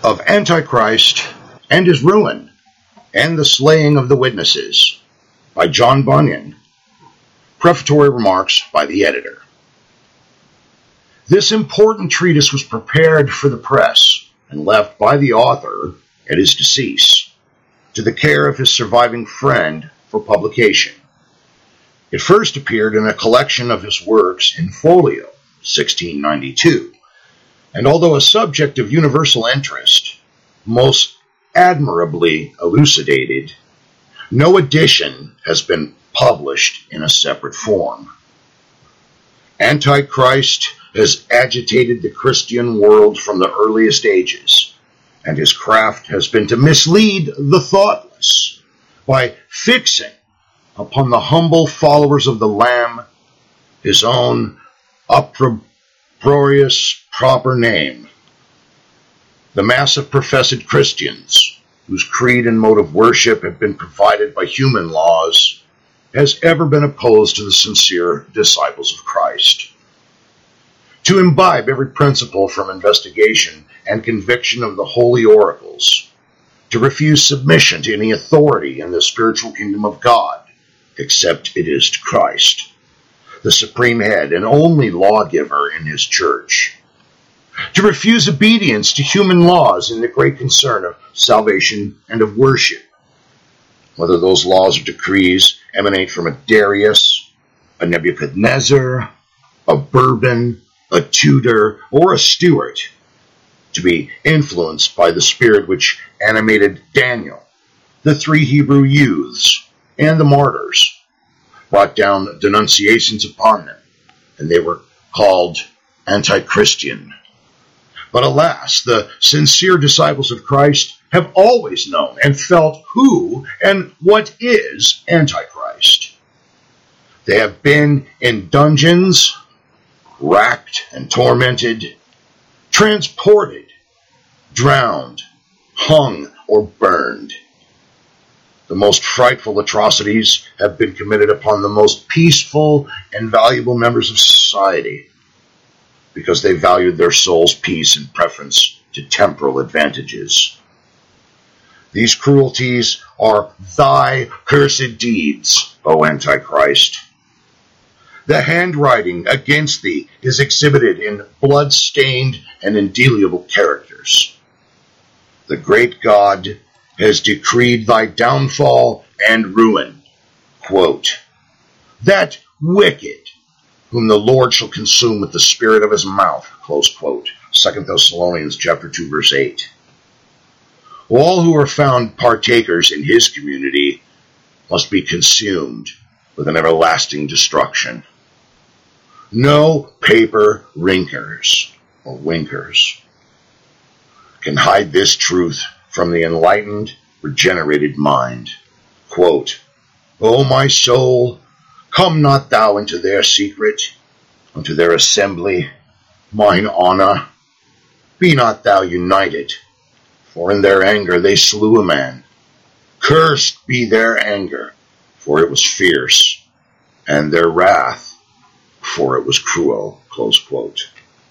of Antichrist and His Ruin and the Slaying of the Witnesses by John Bunyan. Prefatory remarks by the editor. This important treatise was prepared for the press and left by the author at his decease to the care of his surviving friend for publication. It first appeared in a collection of his works in folio, 1692, and although a subject of universal interest, most admirably elucidated, no edition has been published in a separate form. Antichrist has agitated the Christian world from the earliest ages, and his craft has been to mislead the thoughtless by fixing upon the humble followers of the Lamb his own opprobrious proper name. The mass of professed Christians, whose creed and mode of worship have been provided by human laws, has ever been opposed to the sincere disciples of Christ. To imbibe every principle from investigation and conviction of the holy oracles, to refuse submission to any authority in the spiritual kingdom of God, except it is to Christ, the supreme head and only lawgiver in his church, to refuse obedience to human laws in the great concern of salvation and of worship, whether those laws or decrees emanate from a Darius, a Nebuchadnezzar, a Bourbon, a Tudor, or a Stuart, to be influenced by the spirit which animated Daniel, the 3 Hebrew youths, and the martyrs, brought down denunciations upon them, and they were called anti-Christian. But alas, the sincere disciples of Christ have always known and felt who and what is Antichrist. They have been in dungeons, racked and tormented, transported, drowned, hung, or burned. The most frightful atrocities have been committed upon the most peaceful and valuable members of society, because they valued their soul's peace in preference to temporal advantages. These cruelties are thy cursed deeds, O Antichrist. The handwriting against thee is exhibited in blood-stained and indelible characters. The great God has decreed thy downfall and ruin. Quote, that wicked whom the Lord shall consume with the spirit of his mouth. Close quote. 2 Thessalonians chapter 2, verse 8. All who are found partakers in his community must be consumed with an everlasting destruction. No paper rinkers or winkers can hide this truth from the enlightened, regenerated mind. Quote, O my soul, come not thou into their secret, unto their assembly, mine honor. Be not thou united, for in their anger they slew a man. Cursed be their anger, for it was fierce, and their wrath, for it was cruel. Close quote.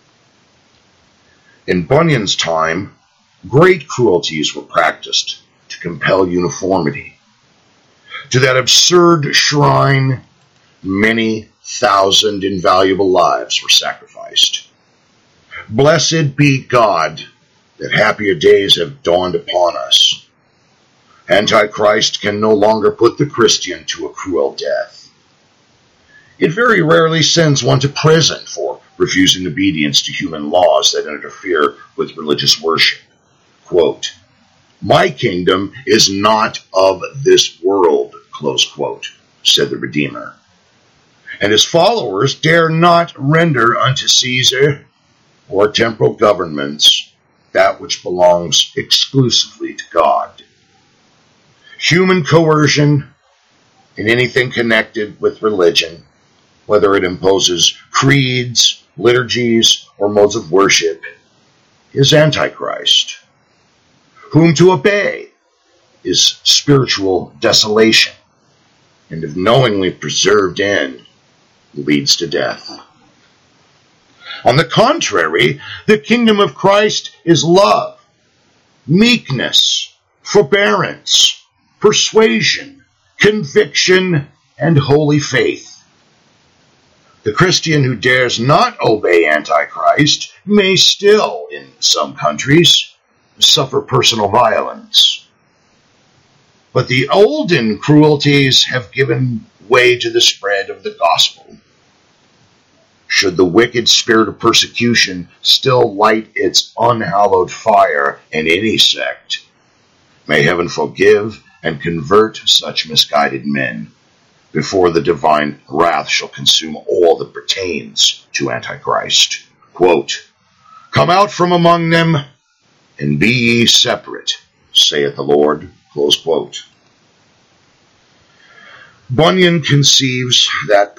In Bunyan's time, great cruelties were practiced to compel uniformity. To that absurd shrine, many thousand invaluable lives were sacrificed. Blessed be God that happier days have dawned upon us. Antichrist can no longer put the Christian to a cruel death. It very rarely sends one to prison for refusing obedience to human laws that interfere with religious worship. Quote, my kingdom is not of this world, close quote, said the Redeemer. And his followers dare not render unto Caesar or temporal governments that which belongs exclusively to God. Human coercion in anything connected with religion, whether it imposes creeds, liturgies, or modes of worship, is Antichrist. Whom to obey is spiritual desolation, and if knowingly preserved in, leads to death. On the contrary, the kingdom of Christ is love, meekness, forbearance, persuasion, conviction, and holy faith. The Christian who dares not obey Antichrist may still, in some countries, suffer personal violence. But the olden cruelties have given way to the spread of the gospel. Should the wicked spirit of persecution still light its unhallowed fire in any sect, may heaven forgive and convert such misguided men before the divine wrath shall consume all that pertains to Antichrist. Quote, "Come out from among them, and be ye separate, saith the Lord." Close quote. Bunyan conceives that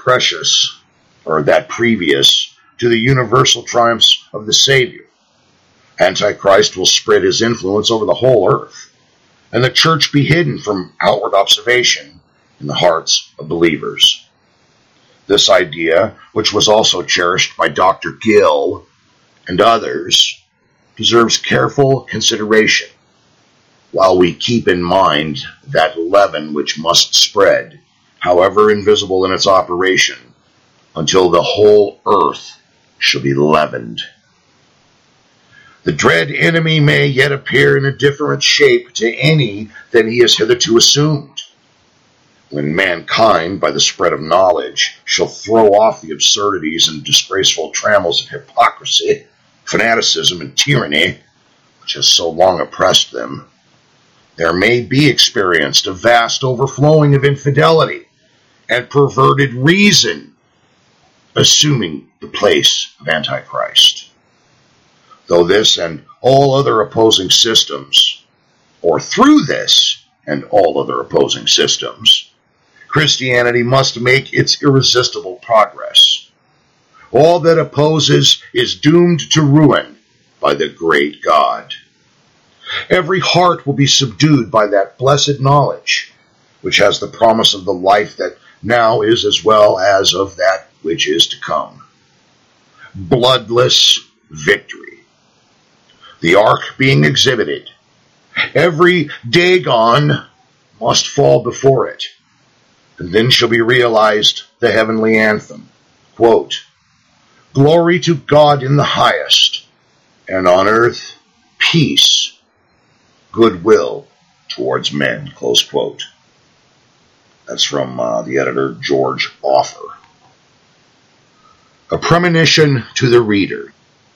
previous to the universal triumphs of the Savior, Antichrist will spread his influence over the whole earth, and the church be hidden from outward observation in the hearts of believers. This idea, which was also cherished by Dr. Gill and others, deserves careful consideration, while we keep in mind that leaven which must spread, however invisible in its operation, until the whole earth shall be leavened. The dread enemy may yet appear in a different shape to any than he has hitherto assumed. When mankind, by the spread of knowledge, shall throw off the absurdities and disgraceful trammels of hypocrisy, fanaticism, and tyranny, which has so long oppressed them, there may be experienced a vast overflowing of infidelity and perverted reason, assuming the place of Antichrist. Though this and all other opposing systems, or through this and all other opposing systems, Christianity must make its irresistible progress. All that opposes is doomed to ruin by the great God. Every heart will be subdued by that blessed knowledge, which has the promise of the life that now is as well as of that which is to come. Bloodless victory. The ark being exhibited, every Dagon must fall before it, and then shall be realized the heavenly anthem. Quote, "Glory to God in the highest, and on earth peace, goodwill towards men." Close quote. That's from the editor, George Offer. A premonition to the reader.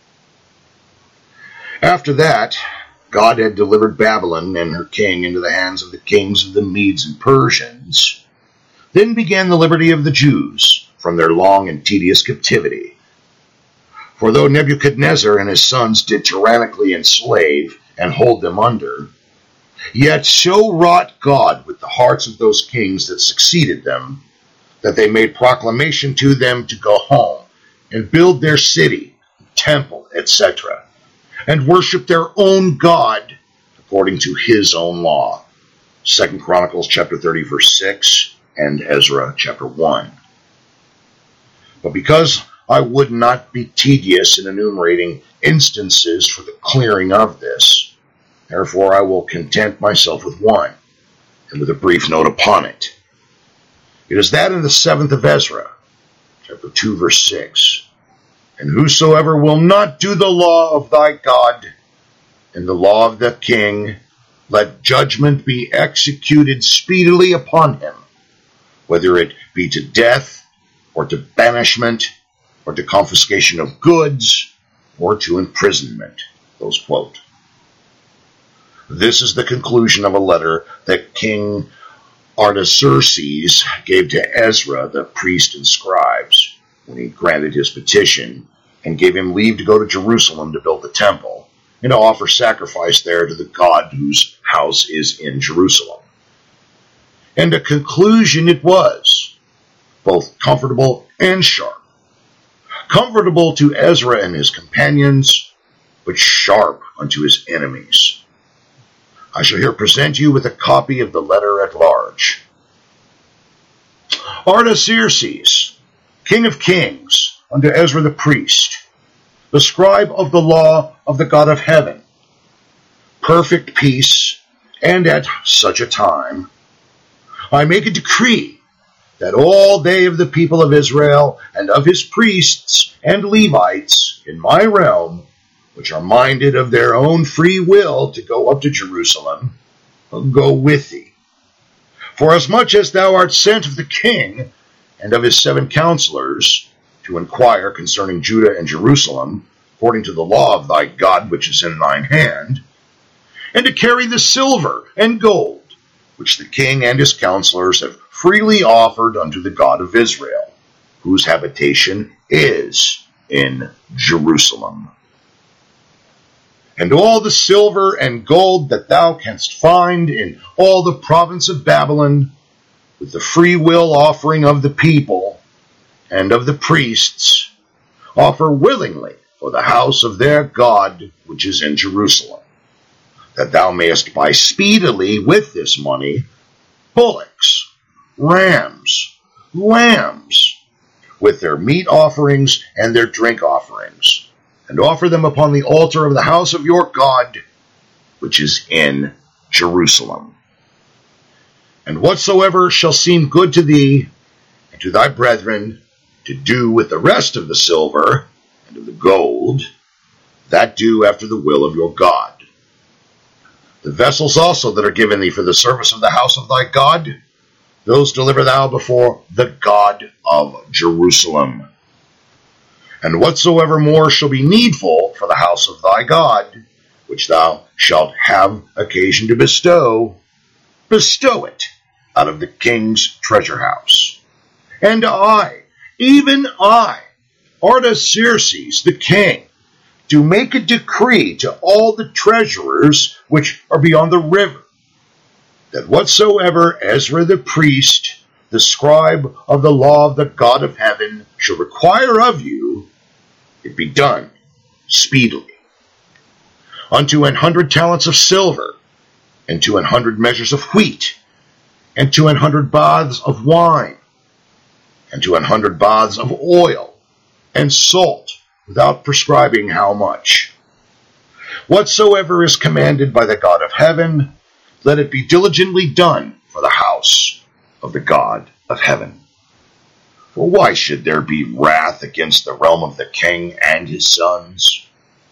After that, God had delivered Babylon and her king into the hands of the kings of the Medes and Persians. Then began the liberty of the Jews from their long and tedious captivity. For though Nebuchadnezzar and his sons did tyrannically enslave and hold them under, yet so wrought God with the hearts of those kings that succeeded them, that they made proclamation to them to go home and build their city, temple, etc., and worship their own God according to his own law. 2 Chronicles chapter 30, verse 6, and Ezra chapter 1. But because I would not be tedious in enumerating instances for the clearing of this, therefore I will content myself with one, and with a brief note upon it. It is that in the 7th of Ezra, chapter 2, verse 6, "And whosoever will not do the law of thy God, and the law of the king, let judgment be executed speedily upon him, whether it be to death, or to banishment, or to confiscation of goods, or to imprisonment." Close quote. This is the conclusion of a letter that King Artaxerxes gave to Ezra, the priest and scribes, when he granted his petition and gave him leave to go to Jerusalem to build the temple and to offer sacrifice there to the God whose house is in Jerusalem. And a conclusion it was, both comfortable and sharp. Comfortable to Ezra and his companions, but sharp unto his enemies. I shall here present you with a copy of the letter at large. Artaxerxes, King of Kings, unto Ezra the priest, the scribe of the law of the God of heaven, perfect peace, and at such a time, I make a decree that all they of the people of Israel and of his priests and Levites in my realm, which are minded of their own free will to go up to Jerusalem, go with thee. Forasmuch as thou art sent of the king and of his 7 counselors to inquire concerning Judah and Jerusalem, according to the law of thy God which is in thine hand, and to carry the silver and gold, which the king and his counselors have freely offered unto the God of Israel, whose habitation is in Jerusalem. And all the silver and gold that thou canst find in all the province of Babylon, with the free will offering of the people and of the priests, offer willingly for the house of their God which is in Jerusalem, that thou mayest buy speedily with this money bullocks, rams, lambs, with their meat offerings and their drink offerings, and offer them upon the altar of the house of your God, which is in Jerusalem. And whatsoever shall seem good to thee and to thy brethren to do with the rest of the silver and of the gold, that do after the will of your God. The vessels also that are given thee for the service of the house of thy God, those deliver thou before the God of Jerusalem. And whatsoever more shall be needful for the house of thy God, which thou shalt have occasion to bestow, bestow it out of the king's treasure house. And I, even I, Artaxerxes the king, do make a decree to all the treasurers which are beyond the river, that whatsoever Ezra the priest, the scribe of the law of the God of heaven, shall require of you, it be done speedily. Unto 100 talents of silver, and to 100 measures of wheat, and to 100 baths of wine, and to 100 baths of oil, and salt, without prescribing how much. Whatsoever is commanded by the God of heaven, let it be diligently done for the house of the God of heaven. For why should there be wrath against the realm of the king and his sons?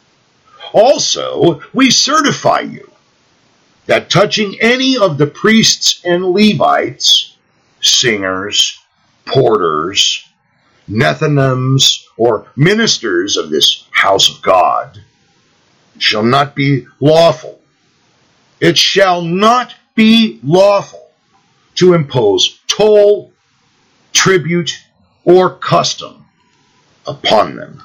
Also, we certify you that touching any of the priests and Levites, singers, porters, Nethinims, or ministers of this house of God, it shall not be lawful. It shall not be lawful to impose toll, tribute, or custom upon them.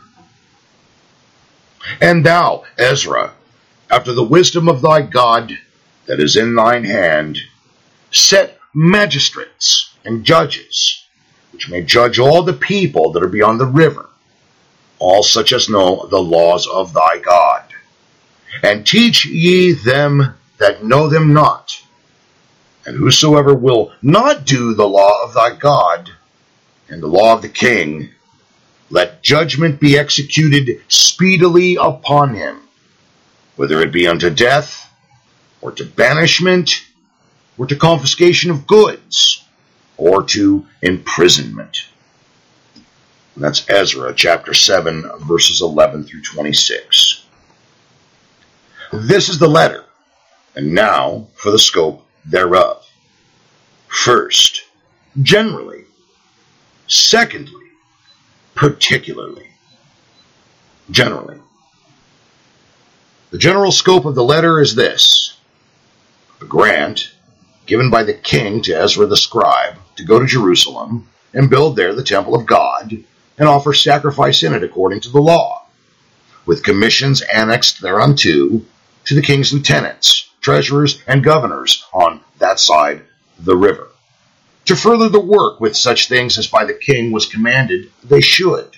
And thou, Ezra, after the wisdom of thy God that is in thine hand, set magistrates and judges, which may judge all the people that are beyond the river, all such as know the laws of thy God. And teach ye them that know them not. And whosoever will not do the law of thy God, and the law of the king, let judgment be executed speedily upon him, whether it be unto death, or to banishment, or to confiscation of goods, or to imprisonment. And that's Ezra chapter 7, verses 11 through 26. This is the letter, and now for the scope thereof. First, generally. Secondly, particularly. Generally. The general scope of the letter is this: a grant given by the king to Ezra the scribe to go to Jerusalem and build there the temple of God and offer sacrifice in it according to the law, with commissions annexed thereunto to the king's lieutenants, treasurers, and governors on that side the river, to further the work with such things as by the king was commanded they should,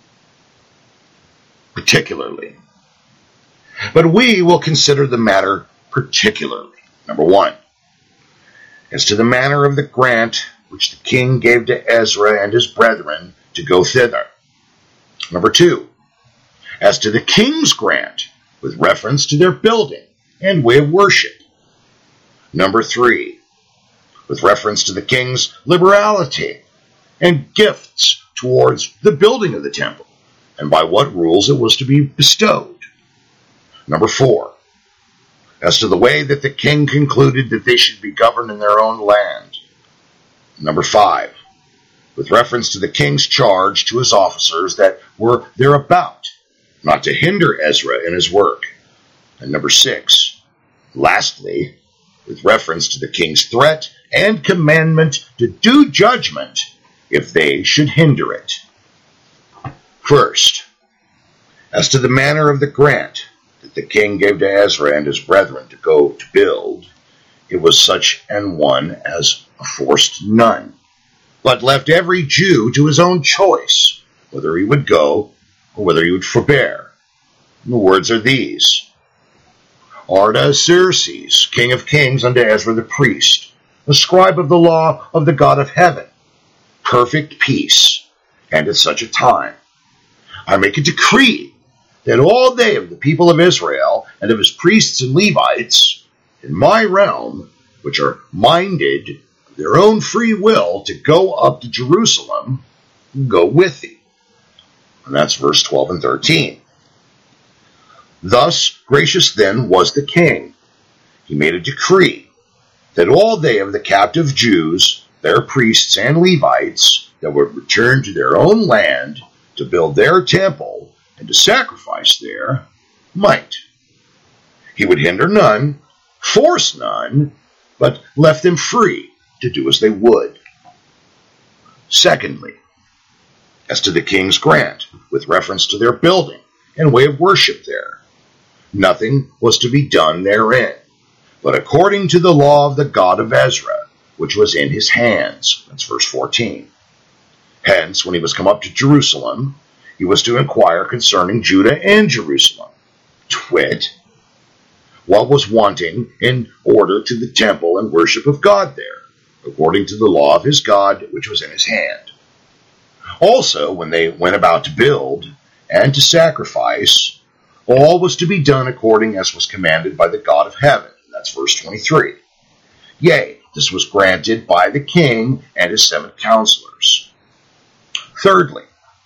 particularly. But we will consider the matter particularly. Number 1, as to the manner of the grant which the king gave to Ezra and his brethren to go thither. Number 2, as to the king's grant with reference to their building and way of worship. Number 3, with reference to the king's liberality and gifts towards the building of the temple, and by what rules it was to be bestowed. Number 4, as to the way that the king concluded that they should be governed in their own land. Number 5, with reference to the king's charge to his officers that were thereabout, not to hinder Ezra in his work. And number 6, lastly, with reference to the king's threat and commandment to do judgment if they should hinder it. First, as to the manner of the grant that the king gave to Ezra and his brethren to go to build, it was such an one as forced none, but left every Jew to his own choice, whether he would go or whether he would forbear. And the words are these: Artaxerxes, king of kings, unto Ezra the priest, a scribe of the law of the God of heaven, perfect peace, and at such a time I make a decree that all they of the people of Israel and of his priests and Levites in my realm, which are minded of their own free will to go up to Jerusalem, go with thee. And that's verse 12 and 13. Thus gracious then was the king. He made a decree that all they of the captive Jews, their priests and Levites, that would return to their own land to build their temple and to sacrifice there, might. He would hinder none, force none, but left them free to do as they would. Secondly, as to the king's grant, with reference to their building and way of worship there, nothing was to be done therein, but according to the law of the God of Ezra, which was in his hands. That's verse 14. Hence, when he was come up to Jerusalem, he was to inquire concerning Judah and Jerusalem, to wit, what was wanting in order to the temple and worship of God there, according to the law of his God, which was in his hand. Also, when they went about to build and to sacrifice, all was to be done according as was commanded by the God of heaven. That's verse 23. Yea, this was granted by the king and his 7 counselors. Thirdly,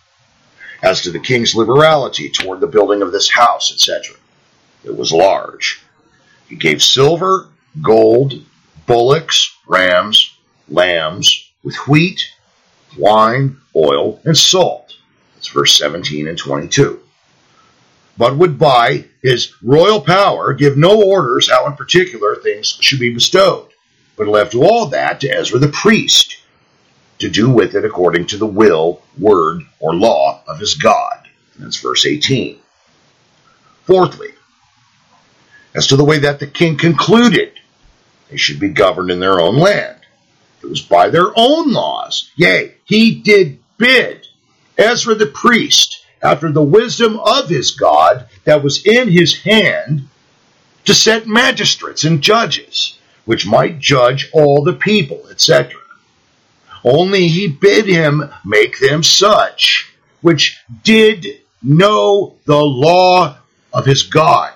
as to the king's liberality toward the building of this house, etc., it was large. He gave silver, gold, bullocks, rams, lambs, with wheat, wine, oil, and salt. That's verse 17 and 22. But would by his royal power give no orders how in particular things should be bestowed, but left all that to Ezra the priest, to do with it according to the will, word, or law of his God. And that's verse 18. Fourthly, as to the way that the king concluded they should be governed in their own land, it was by their own laws. Yea, he did bid Ezra the priest, after the wisdom of his God that was in his hand, to set magistrates and judges, which might judge all the people, etc. Only he bid him make them such, which did know the law of his God.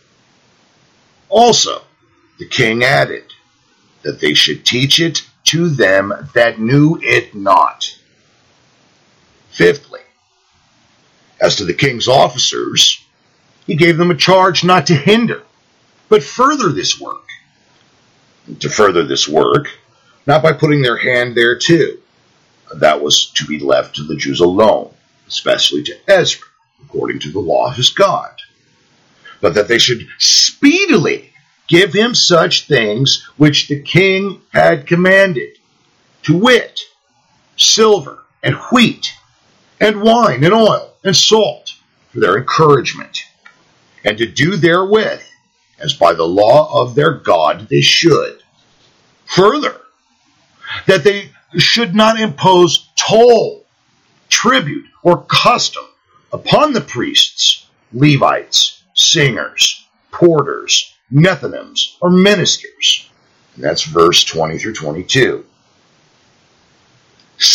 Also, the king added that they should teach it to them that knew it not. Fifthly, as to the king's officers, he gave them a charge not to hinder, but further this work. And to further this work, not by putting their hand thereto. That was to be left to the Jews alone, especially to Ezra, according to the law of his God. But that they should speedily give him such things which the king had commanded, to wit, silver and wheat, and wine and oil and salt, for their encouragement, and to do therewith as by the law of their God they should. Further, that they should not impose toll, tribute, or custom upon the priests, Levites, singers, porters, Nethinims, or ministers. And that's verse 20 through 22.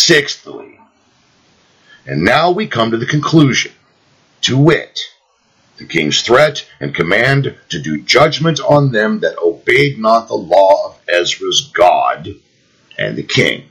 Sixthly, and now we come to the conclusion, to wit, the king's threat and command to do judgment on them that obeyed not the law of Ezra's God and the king.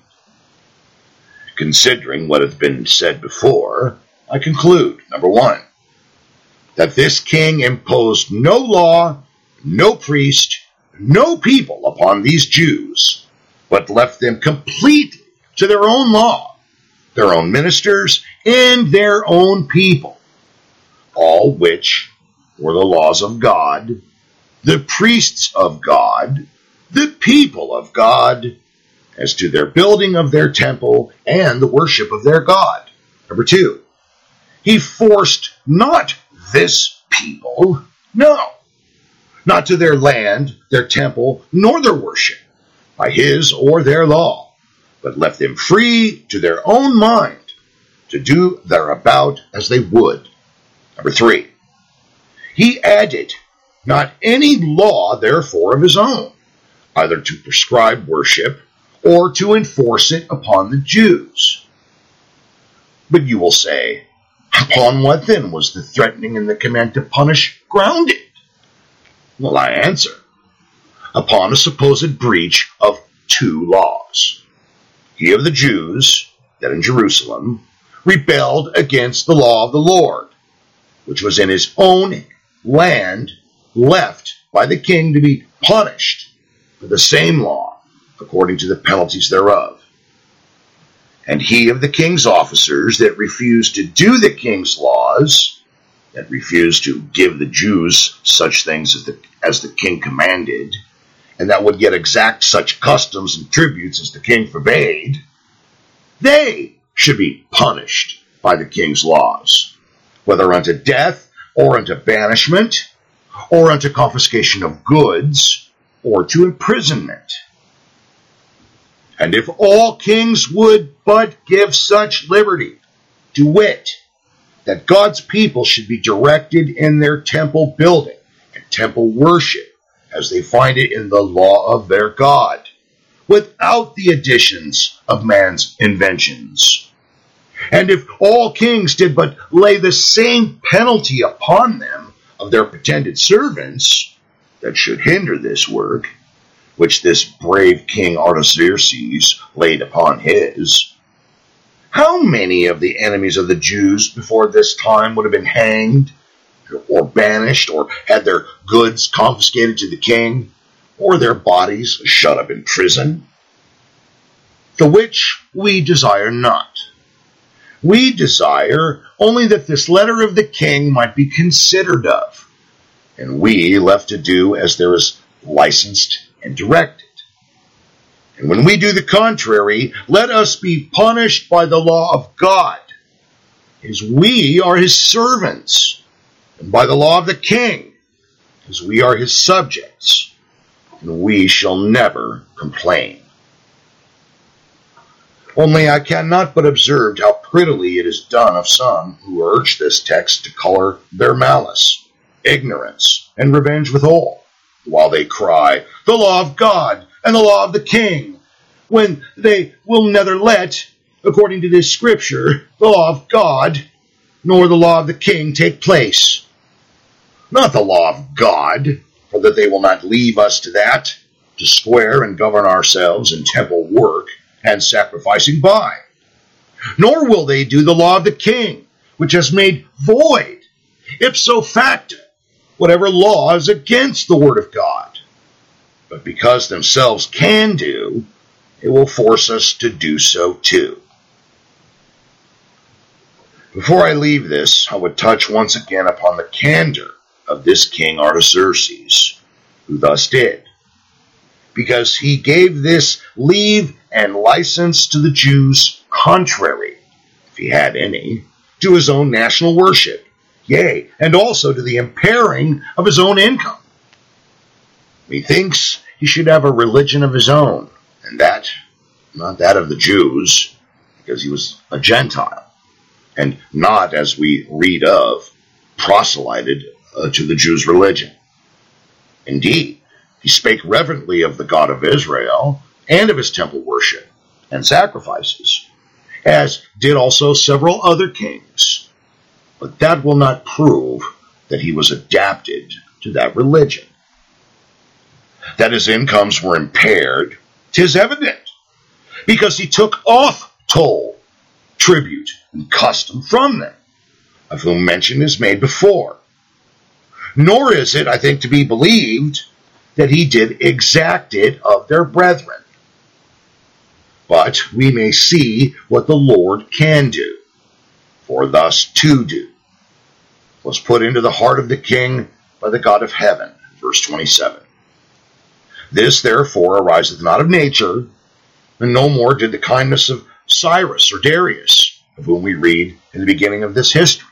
Considering what hath been said before, I conclude, number 1, that this king imposed no law, no priest, no people upon these Jews, but left them completely to their own law, their own ministers, and their own people, all which were the laws of God, the priests of God, the people of God, as to their building of their temple and the worship of their God. Number 2, he forced not this people, no, not to their land, their temple, nor their worship, by his or their law, but left them free to their own mind to do thereabout as they would. Number 3, he added not any law, therefore, of his own, either to prescribe worship or to enforce it upon the Jews. But you will say, upon what then was the threatening and the command to punish grounded? Well, I answer, upon a supposed breach of 2 laws. He of the Jews, that in Jerusalem, rebelled against the law of the Lord, which was in his own land, left by the king to be punished for the same law, according to the penalties thereof. And he of the king's officers that refused to do the king's laws, that refused to give the Jews such things as the king commanded, and that would yet exact such customs and tributes as the king forbade, they should be punished by the king's laws, whether unto death, or unto banishment, or unto confiscation of goods, or to imprisonment. And if all kings would but give such liberty, to wit, that God's people should be directed in their temple building and temple worship, as they find it in the law of their God, without the additions of man's inventions. And if all kings did but lay the same penalty upon them of their pretended servants that should hinder this work, which this brave King Artaxerxes laid upon his, how many of the enemies of the Jews before this time would have been hanged, or banished, or had their goods confiscated to the king, or their bodies shut up in prison? The which we desire not. We desire only that this letter of the king might be considered of, and we left to do as there is licensed and directed. And when we do the contrary, let us be punished by the law of God, as we are his servants, and by the law of the king, as we are his subjects, and we shall never complain. Only I cannot but observe how prettily it is done of some who urge this text to color their malice, ignorance, and revenge withal, while they cry, the law of God and the law of the king, when they will neither let, according to this scripture, the law of God nor the law of the king take place. Not the law of God, for that they will not leave us to that, to swear and govern ourselves in temple work and sacrificing by. Nor will they do the law of the king, which has made void, ipso facto, whatever law is against the word of God. But because themselves can do, it will force us to do so too. Before I leave this, I would touch once again upon the candor of this King Artaxerxes, who thus did, because he gave this leave and license to the Jews contrary, if he had any, to his own national worship, yea, and also to the impairing of his own income. Methinks he should have a religion of his own, and that, not that of the Jews, because he was a Gentile, and not, as we read of, proselyted to the Jews' religion. Indeed, he spake reverently of the God of Israel, and of his temple worship and sacrifices, as did also several other kings. But that will not prove that he was adapted to that religion. That his incomes were impaired, 'tis evident, because he took off toll, tribute, and custom from them, of whom mention is made before. Nor is it, I think, to be believed that he did exact it of their brethren. But we may see what the Lord can do, for thus to do was put into the heart of the king by the God of heaven. Verse 27. This therefore ariseth not of nature, and no more did the kindness of Cyrus or Darius, of whom we read in the beginning of this history.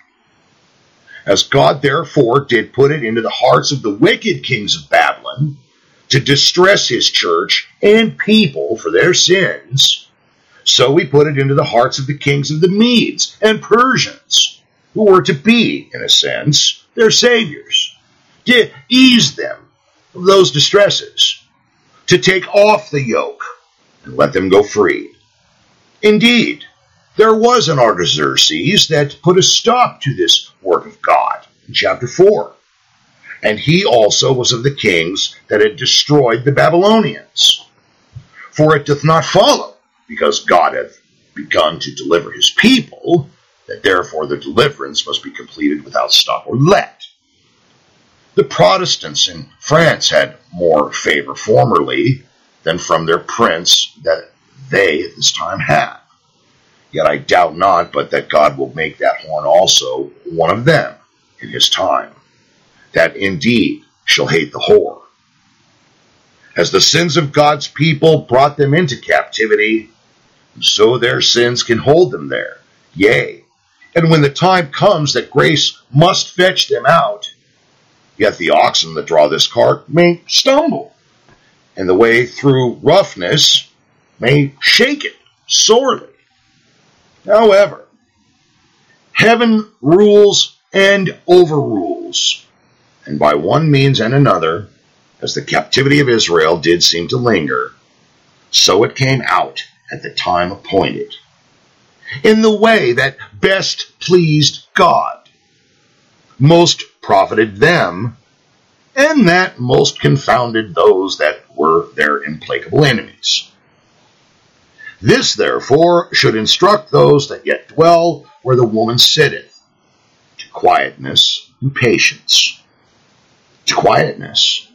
As God therefore did put it into the hearts of the wicked kings of Babylon to distress his church and people for their sins, so he put it into the hearts of the kings of the Medes and Persians, who were to be, in a sense, their saviors, to ease them of those distresses, to take off the yoke and let them go free. Indeed, there was an Artaxerxes that put a stop to this work of God in chapter 4. And he also was of the kings that had destroyed the Babylonians. For it doth not follow, because God hath begun to deliver his people, that therefore the deliverance must be completed without stop or let. The Protestants in France had more favor formerly than from their prince that they at this time have. Yet I doubt not but that God will make that horn also one of them in his time, that indeed shall hate the whore. As the sins of God's people brought them into captivity, so their sins can hold them there. Yea, and when the time comes that grace must fetch them out, yet the oxen that draw this cart may stumble, and the way through roughness may shake it sorely. However, heaven rules and overrules, and by one means and another, as the captivity of Israel did seem to linger, so it came out at the time appointed, in the way that best pleased God, most profited them, and that most confounded those that were their implacable enemies. This, therefore, should instruct those that yet dwell where the woman sitteth, to quietness and patience. To quietness.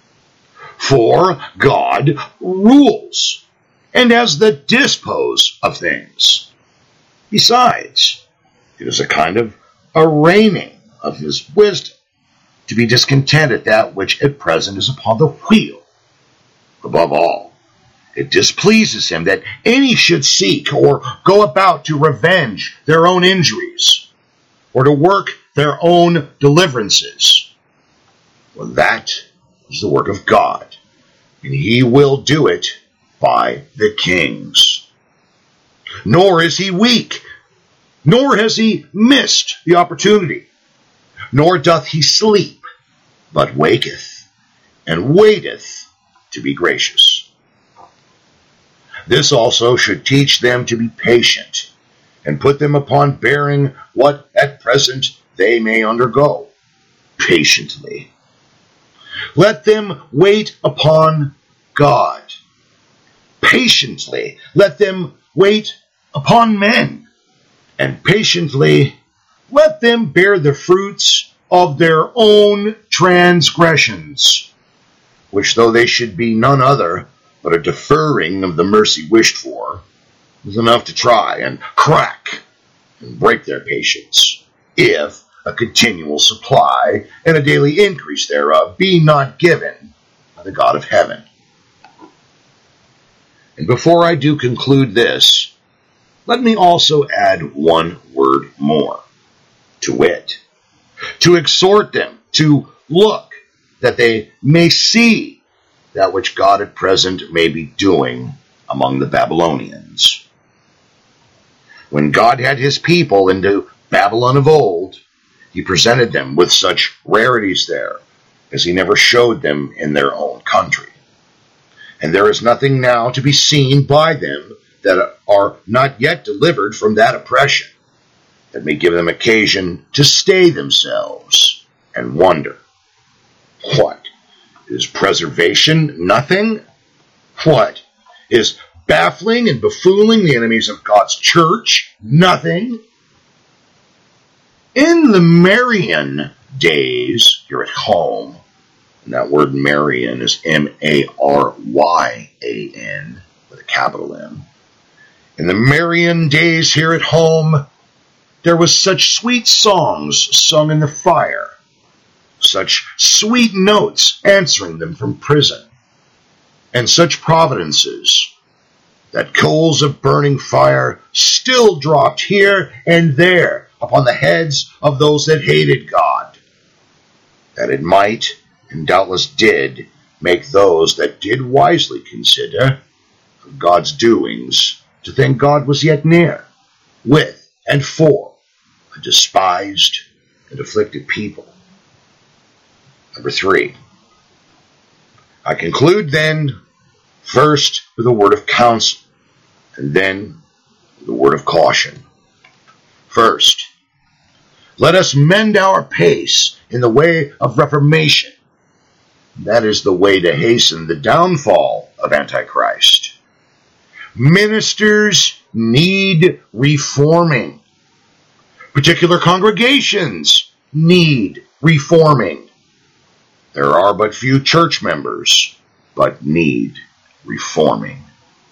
For God rules, and has the dispose of things. Besides, it is a kind of arraigning of his wisdom, to be discontent at that which at present is upon the wheel. Above all, it displeases him that any should seek or go about to revenge their own injuries, or to work their own deliverances. For that is the work of God, and he will do it by the kings. Nor is he weak, nor has he missed the opportunity, nor doth he sleep, but waketh, and waiteth to be gracious. This also should teach them to be patient, and put them upon bearing what at present they may undergo, patiently. Let them wait upon God. Patiently, let them wait upon men, and patiently let them bear the fruits of their own transgressions, which though they should be none other but a deferring of the mercy wished for, is enough to try and crack and break their patience, if a continual supply and a daily increase thereof be not given by the God of heaven. And before I do conclude this, let me also add one word more, to wit, to exhort them to look, that they may see that which God at present may be doing among the Babylonians. When God had his people into Babylon of old, he presented them with such rarities there as he never showed them in their own country. And there is nothing now to be seen by them that are not yet delivered from that oppression, that may give them occasion to stay themselves and wonder. What? Is preservation nothing? What? Is baffling and befooling the enemies of God's church nothing? In the Marian days here at home, and that word Marian is M-A-R-Y-A-N with a capital M. In the Marian days here at home, there was such sweet songs sung in the fire, such sweet notes answering them from prison, and such providences that coals of burning fire still dropped here and there upon the heads of those that hated God, that it might, and doubtless did, make those that did wisely consider of God's doings to think God was yet near, with and for a despised and afflicted people. Number 3. I conclude then, first with a word of counsel, and then with a word of caution. First, let us mend our pace in the way of reformation. That is the way to hasten the downfall of Antichrist. Ministers need reforming. Particular congregations need reforming. There are but few church members, but need reforming.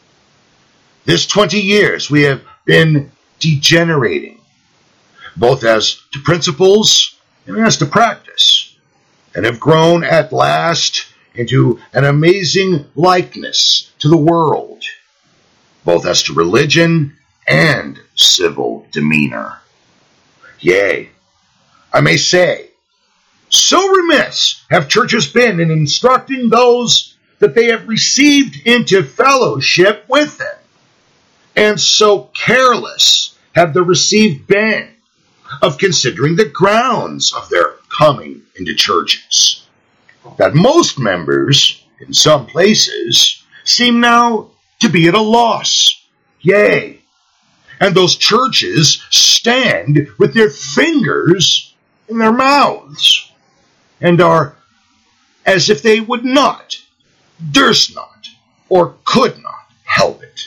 This 20 years we have been degenerating, both as to principles and as to practice, and have grown at last into an amazing likeness to the world, both as to religion and civil demeanor. Yea, I may say, so remiss have churches been in instructing those that they have received into fellowship with them, and so careless have the received been of considering the grounds of their coming into churches, that most members, in some places, seem now to be at a loss. Yea, and those churches stand with their fingers in their mouths, and are as if they would not, durst not, or could not help it.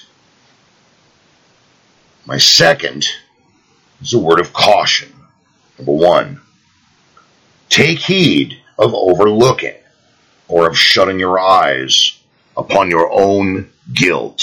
My second is a word of caution. Number 1, take heed of overlooking or of shutting your eyes upon your own guilt.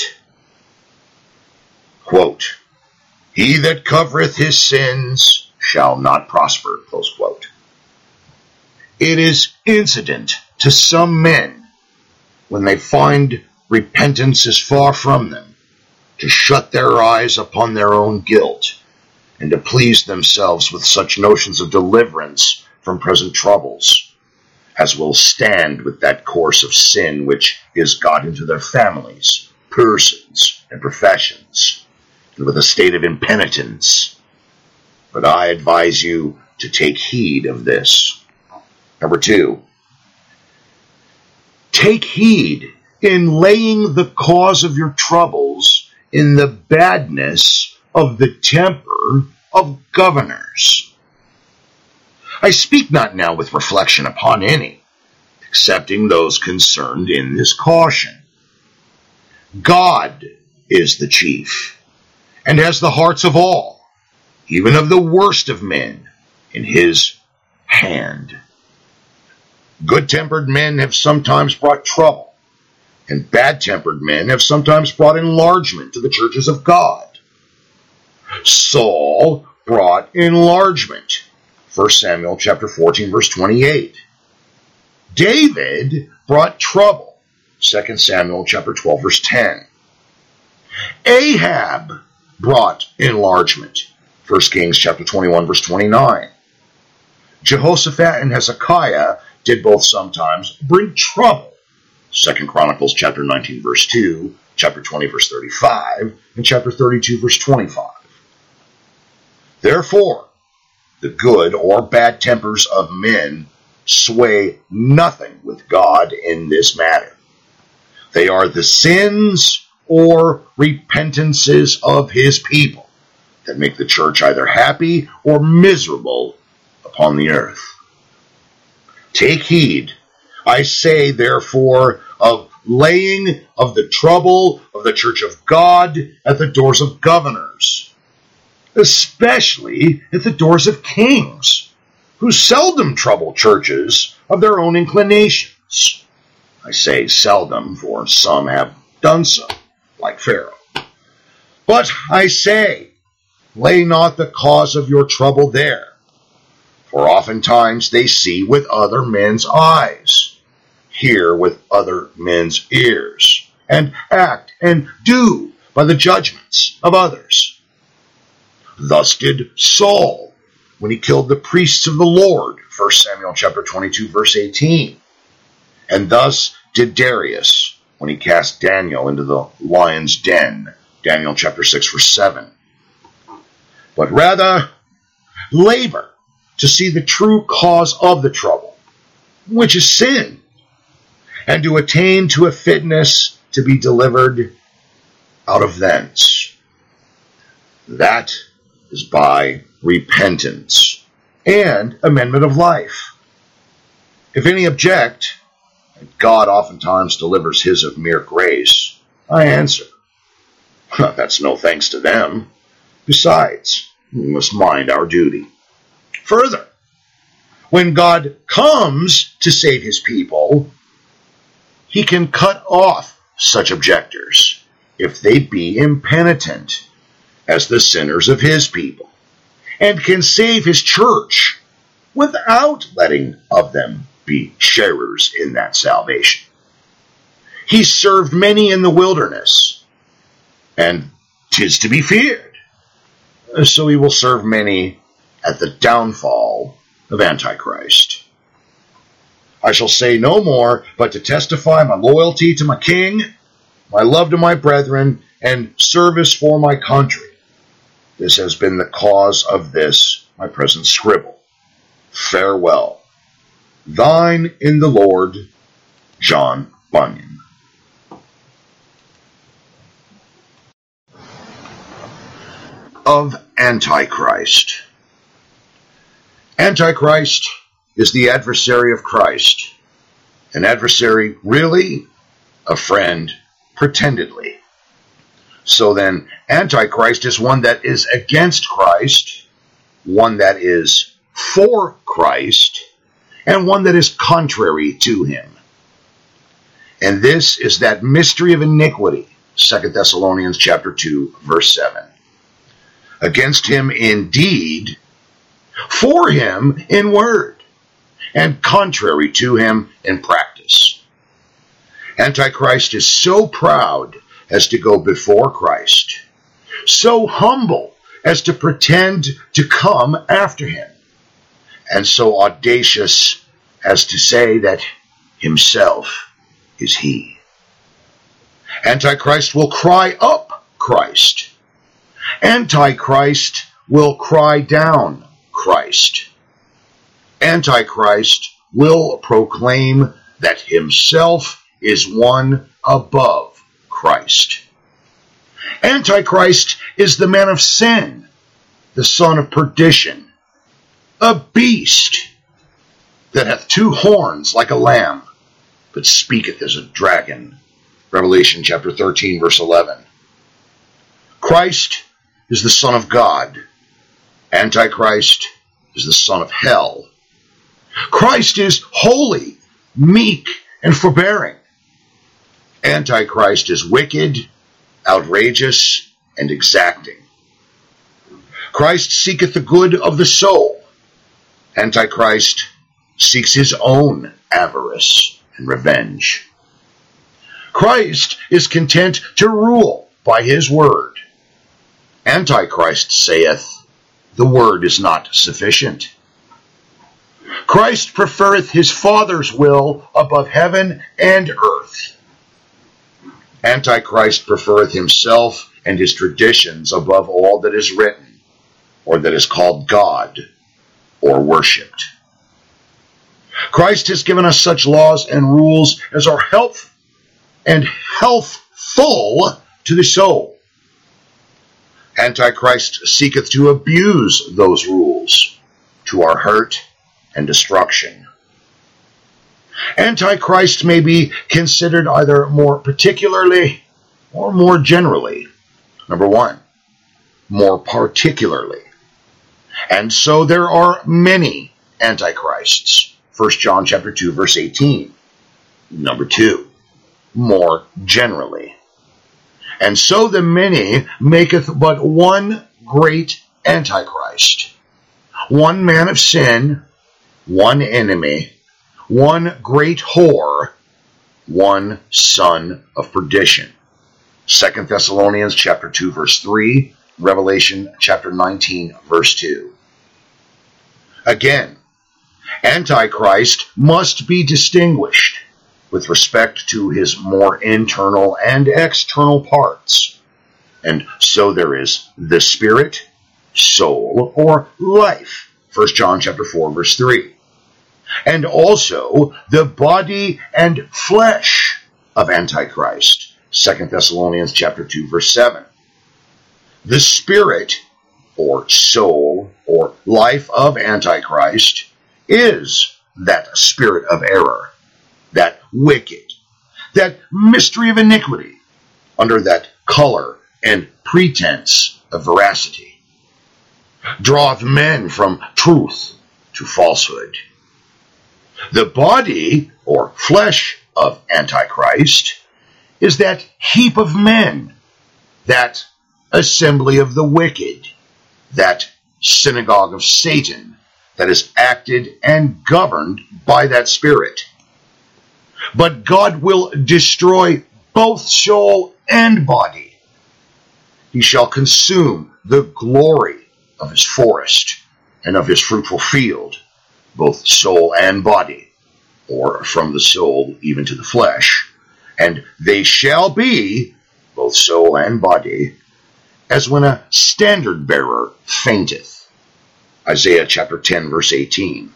Quote, he that covereth his sins shall not prosper, close quote. It is incident to some men, when they find repentance is far from them, to shut their eyes upon their own guilt, and to please themselves with such notions of deliverance from present troubles, as will stand with that course of sin which is got into their families, persons, and professions, and with a state of impenitence. But I advise you to take heed of this. Number 2, take heed in laying the cause of your troubles in the badness of the temper of governors. I speak not now with reflection upon any, excepting those concerned in this caution. God is the chief, and has the hearts of all, even of the worst of men, in his hand. Good-tempered men have sometimes brought trouble, and bad-tempered men have sometimes brought enlargement to the churches of God. Saul brought enlargement. 1 Samuel chapter 14, verse 28. David brought trouble. 2 Samuel chapter 12, verse 10. Ahab brought enlargement. 1 Kings chapter 21, verse 29. Jehoshaphat and Hezekiah did both sometimes bring trouble. 2 Chronicles chapter 19, verse 2, chapter 20, verse 35, and chapter 32, verse 25. Therefore, the good or bad tempers of men sway nothing with God in this matter. They are the sins or repentances of his people that make the church either happy or miserable upon the earth. Take heed, I say, therefore, of laying of the trouble of the church of God at the doors of governors, especially at the doors of kings, who seldom trouble churches of their own inclinations. I say seldom, for some have done so, like Pharaoh. But I say, lay not the cause of your trouble there, for oftentimes they see with other men's eyes, hear with other men's ears, and act and do by the judgments of others. Thus did Saul when he killed the priests of the Lord, 1 Samuel chapter 22, verse 18. And thus did Darius when he cast Daniel into the lion's den, Daniel chapter 6, verse 7. But rather, labor to see the true cause of the trouble, which is sin, and to attain to a fitness to be delivered out of thence. That is by repentance and amendment of life. If any object, that God oftentimes delivers his of mere grace, I answer, that's no thanks to them. Besides, we must mind our duty. Further, when God comes to save his people, he can cut off such objectors if they be impenitent as the sinners of his people, and can save his church without letting of them be sharers in that salvation. He served many in the wilderness, and 'tis to be feared. So he will serve many at the downfall of Antichrist. I shall say no more, but to testify my loyalty to my king, my love to my brethren, and service for my country. This has been the cause of this, my present scribble. Farewell. Thine in the Lord, John Bunyan. Of Antichrist. Antichrist is the adversary of Christ. An adversary really, a friend pretendedly. So then, Antichrist is one that is against Christ, one that is for Christ, and one that is contrary to him. And this is that mystery of iniquity, 2 Thessalonians chapter 2, verse 7. Against him in deed, for him in word, and contrary to him in practice. Antichrist is so proud as to go before Christ, so humble as to pretend to come after him, and so audacious as to say that himself is he. Antichrist will cry up Christ. Antichrist will cry down Christ. Antichrist will proclaim that himself is one above Christ. Antichrist is the man of sin, the son of perdition, a beast that hath two horns like a lamb, but speaketh as a dragon. Revelation chapter 13, verse 11. Christ is the Son of God. Antichrist is the son of hell. Christ is holy, meek, and forbearing. Antichrist is wicked, outrageous, and exacting. Christ seeketh the good of the soul. Antichrist seeks his own avarice and revenge. Christ is content to rule by his word. Antichrist saith, the word is not sufficient. Christ preferreth his Father's will above heaven and earth. Antichrist preferreth himself and his traditions above all that is written, or that is called God, or worshipped. Christ has given us such laws and rules as are healthful to the soul. Antichrist seeketh to abuse those rules to our hurt and destruction. Antichrist may be considered either more particularly or more generally. Number one, more particularly. And so there are many antichrists. 1 John chapter 2, verse 18. Number two, more generally. And so the many maketh but one great antichrist, one man of sin, one enemy, one great whore, one son of perdition. 2 Thessalonians chapter 2, verse 3, Revelation chapter 19, verse 2. Again, Antichrist must be distinguished with respect to his more internal and external parts. And so there is the spirit, soul, or life. 1 John chapter 4, verse 3. And also the body and flesh of Antichrist. 2 Thessalonians chapter 2, verse 7. The spirit, or soul, or life of Antichrist is that spirit of error, that wicked, that mystery of iniquity, under that color and pretense of veracity, draweth men from truth to falsehood. The body, or flesh, of Antichrist is that heap of men, that assembly of the wicked, that synagogue of Satan that is acted and governed by that spirit. But God will destroy both soul and body. He shall consume the glory of his forest and of his fruitful field, both soul and body, or from the soul even to the flesh. And they shall be, both soul and body, as when a standard bearer fainteth. Isaiah chapter 10, verse 18.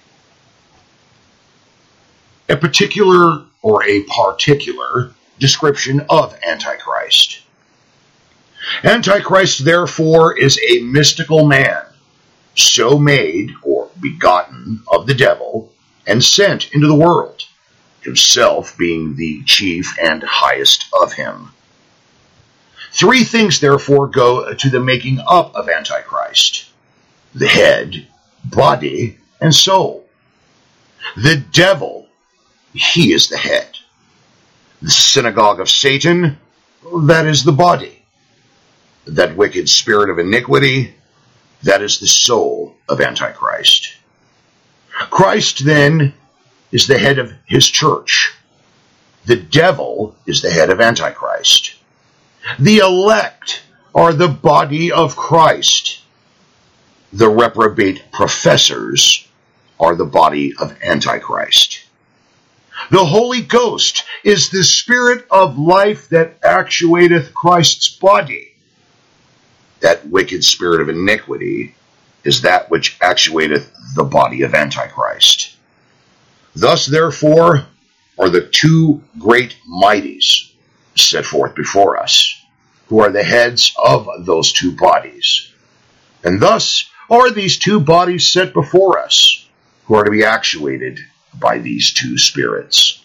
A particular or a particular description of Antichrist. Antichrist, therefore, is a mystical man, so made or begotten of the devil and sent into the world, himself being the chief and highest of him. Three things, therefore, go to the making up of Antichrist: the head, body, and soul. The devil, he is the head. The synagogue of Satan, that is the body. That wicked spirit of iniquity, that is the soul of Antichrist. Christ, then, is the head of his church. The devil is the head of Antichrist. The elect are the body of Christ. The reprobate professors are the body of Antichrist. The Holy Ghost is the spirit of life that actuateth Christ's body. That wicked spirit of iniquity is that which actuateth the body of Antichrist. Thus, therefore, are the two great mighties set forth before us, who are the heads of those two bodies. And thus are these two bodies set before us, who are to be actuated by these two spirits.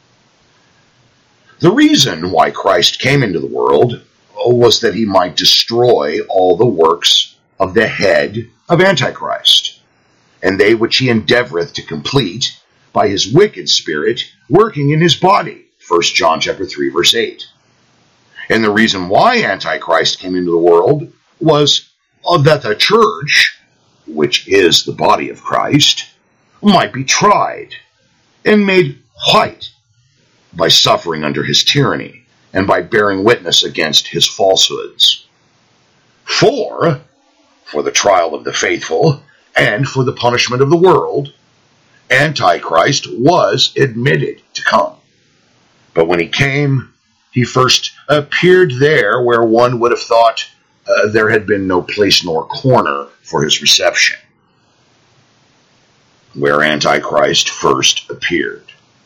The reason why Christ came into the world was that he might destroy all the works of the head of Antichrist, and they which he endeavoreth to complete by his wicked spirit working in his body. 1 John chapter 3, verse 8. And the reason why Antichrist came into the world was that the church, which is the body of Christ, might be tried and made white by suffering under his tyranny and by bearing witness against his falsehoods. For the trial of the faithful and for the punishment of the world, Antichrist was admitted to come. But when he came, he first appeared there where one would have thought there had been no place nor corner for his reception, where Antichrist first appeared.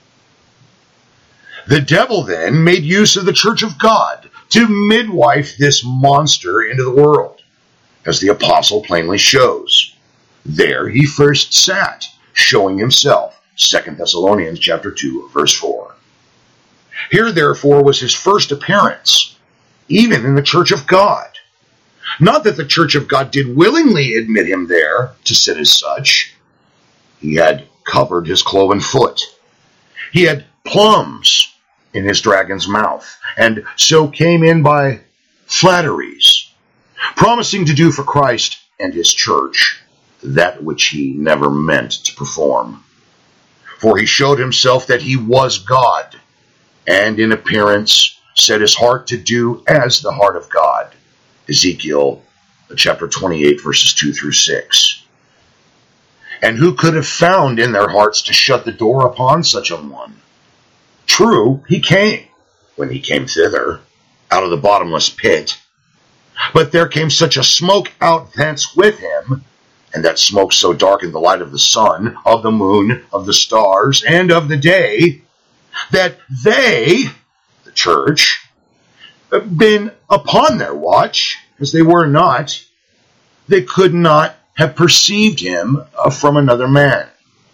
The devil then made use of the church of God to midwife this monster into the world, as the apostle plainly shows. There he first sat, showing himself 2 Thessalonians chapter 2, verse 4. Here, therefore, was his first appearance, even in the church of God. Not that the church of God did willingly admit him there to sit as such. He had covered his cloven foot. He had plums in his dragon's mouth, and so came in by flatteries, promising to do for Christ and his church that which he never meant to perform. For he showed himself that he was God, and in appearance set his heart to do as the heart of God. Ezekiel chapter 28, verses 2 through 6. And who could have found in their hearts to shut the door upon such a one? True, he came, when he came thither, out of the bottomless pit. But there came such a smoke out thence with him, and that smoke so darkened the light of the sun, of the moon, of the stars, and of the day, that they, the church, been upon their watch, as they were not, they could not have perceived him from another man.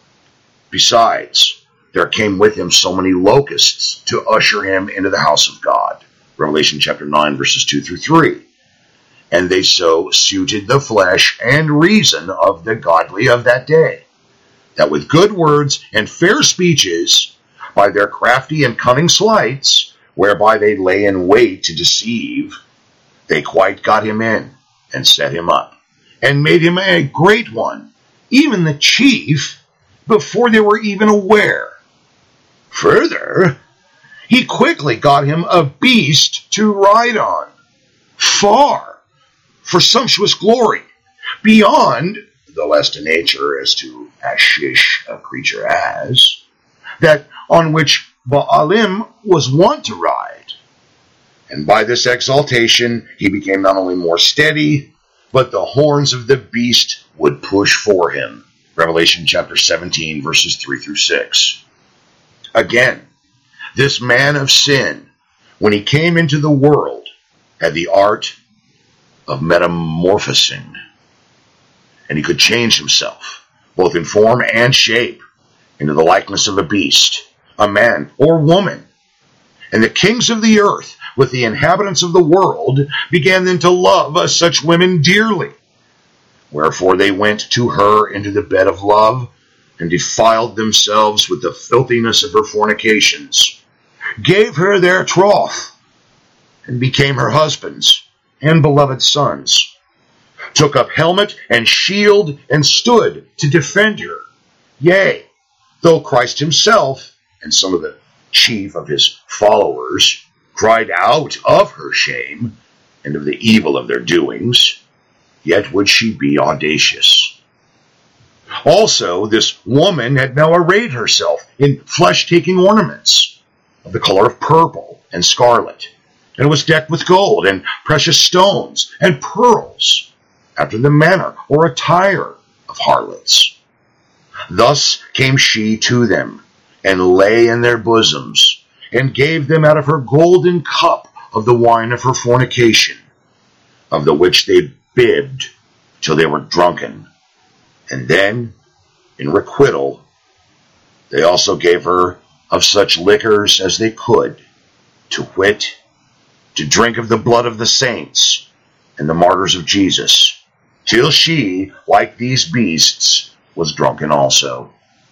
Besides, there came with him so many locusts to usher him into the house of God. Revelation chapter 9, verses 2 through 3. And they so suited the flesh and reason of the godly of that day, that with good words and fair speeches, by their crafty and cunning sleights, whereby they lay in wait to deceive, they quite got him in, and set him up, and made him a great one, even the chief, before they were even aware. Further, he quickly got him a beast to ride on, far for sumptuous glory, beyond the less to nature as to Ashish a creature has, that on which Baalim was wont to ride. And by this exaltation he became not only more steady, but the horns of the beast would push for him. Revelation chapter 17, verses 3 through 6. Again, this man of sin, when he came into the world, had the art of metamorphosing, and he could change himself, both in form and shape, into the likeness of a beast, a man or woman. And the kings of the earth, with the inhabitants of the world, began then to love such women dearly. Wherefore they went to her into the bed of love, and defiled themselves with the filthiness of her fornications, gave her their troth, and became her husbands and beloved sons, took up helmet and shield, and stood to defend her. Yea, though Christ himself and some of the chief of his followers cried out of her shame and of the evil of their doings, yet would she be audacious. Also, this woman had now arrayed herself in flesh-taking ornaments of the color of purple and scarlet, and was decked with gold and precious stones and pearls, after the manner or attire of harlots. Thus came she to them, and lay in their bosoms, and gave them out of her golden cup of the wine of her fornication, of the which they bibbed till they were drunken. And then, in requital, they also gave her of such liquors as they could, to wit, to drink of the blood of the saints and the martyrs of Jesus, till she, like these beasts, was drunken also.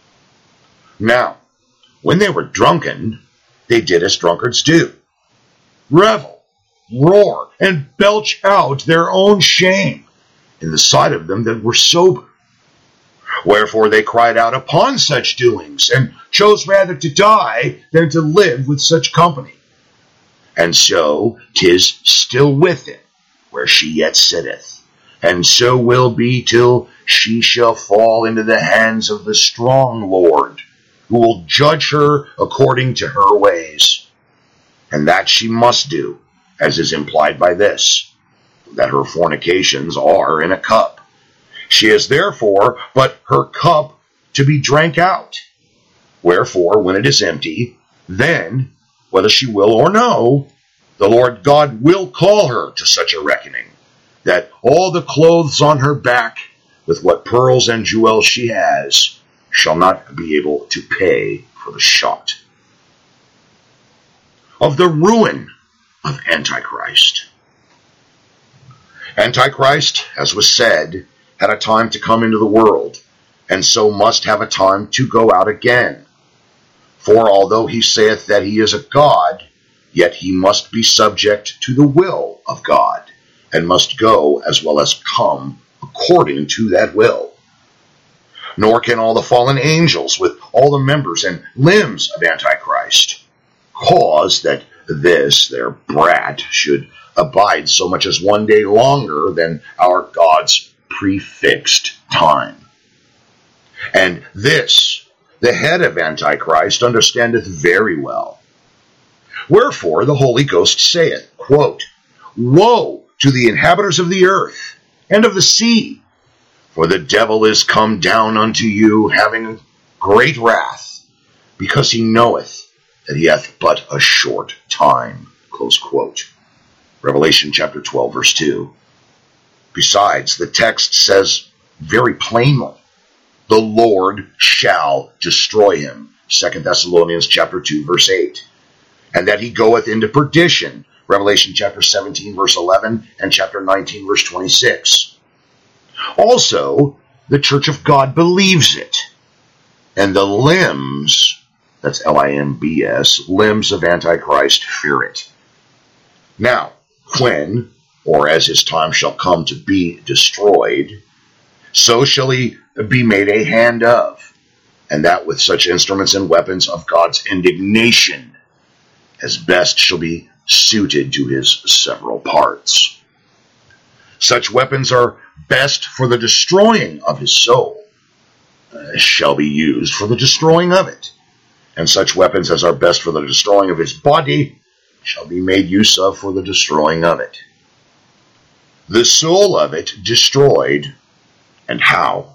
Now, when they were drunken, they did as drunkards do, revel, roar, and belch out their own shame in the sight of them that were sober. Wherefore they cried out upon such doings, and chose rather to die than to live with such company. And so 'tis still with him, where she yet sitteth, and so will be till she shall fall into the hands of the strong Lord, who will judge her according to her ways. And that she must do, as is implied by this, that her fornications are in a cup. She is therefore but her cup to be drank out. Wherefore, when it is empty, then, whether she will or no, the Lord God will call her to such a reckoning, that all the clothes on her back, with what pearls and jewels she has, shall not be able to pay for the shot. Of the ruin of Antichrist. Antichrist, as was said, had a time to come into the world, and so must have a time to go out again. For although he saith that he is a god, yet he must be subject to the will of God, and must go as well as come according to that will. Nor can all the fallen angels, with all the members and limbs of Antichrist, cause that this, their brat, should abide so much as one day longer than our God's prefixed time. And this, the head of Antichrist, understandeth very well. Wherefore the Holy Ghost saith, quote, Woe to the inhabitants of the earth and of the sea, for the devil is come down unto you, having great wrath, because he knoweth that he hath but a short time. Close quote. Revelation chapter 12, verse 2. Besides, the text says very plainly, the Lord shall destroy him. 2 Thessalonians chapter 2, verse 8. And that he goeth into perdition. Revelation chapter 17, verse 11, and chapter 19, verse 26. Also, the Church of God believes it. And the limbs, that's L-I-M-B-S, limbs of Antichrist fear it. Now, when, or as his time shall come to be destroyed, so shall he be made a hand of, and that with such instruments and weapons of God's indignation, as best shall be suited to his several parts. Such weapons are best for the destroying of his soul, shall be used for the destroying of it, and such weapons as are best for the destroying of his body shall be made use of for the destroying of it. The soul of it destroyed, and how?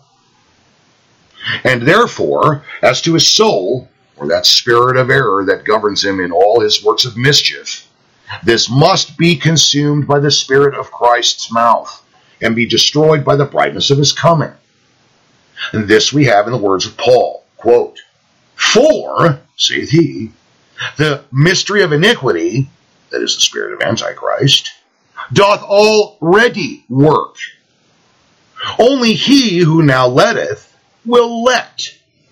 And therefore, as to his soul, or that spirit of error that governs him in all his works of mischief, this must be consumed by the Spirit of Christ's mouth, and be destroyed by the brightness of his coming. And this we have in the words of Paul, quote, For, saith he, the mystery of iniquity, that is the spirit of Antichrist, doth already work. Only he who now letteth will let,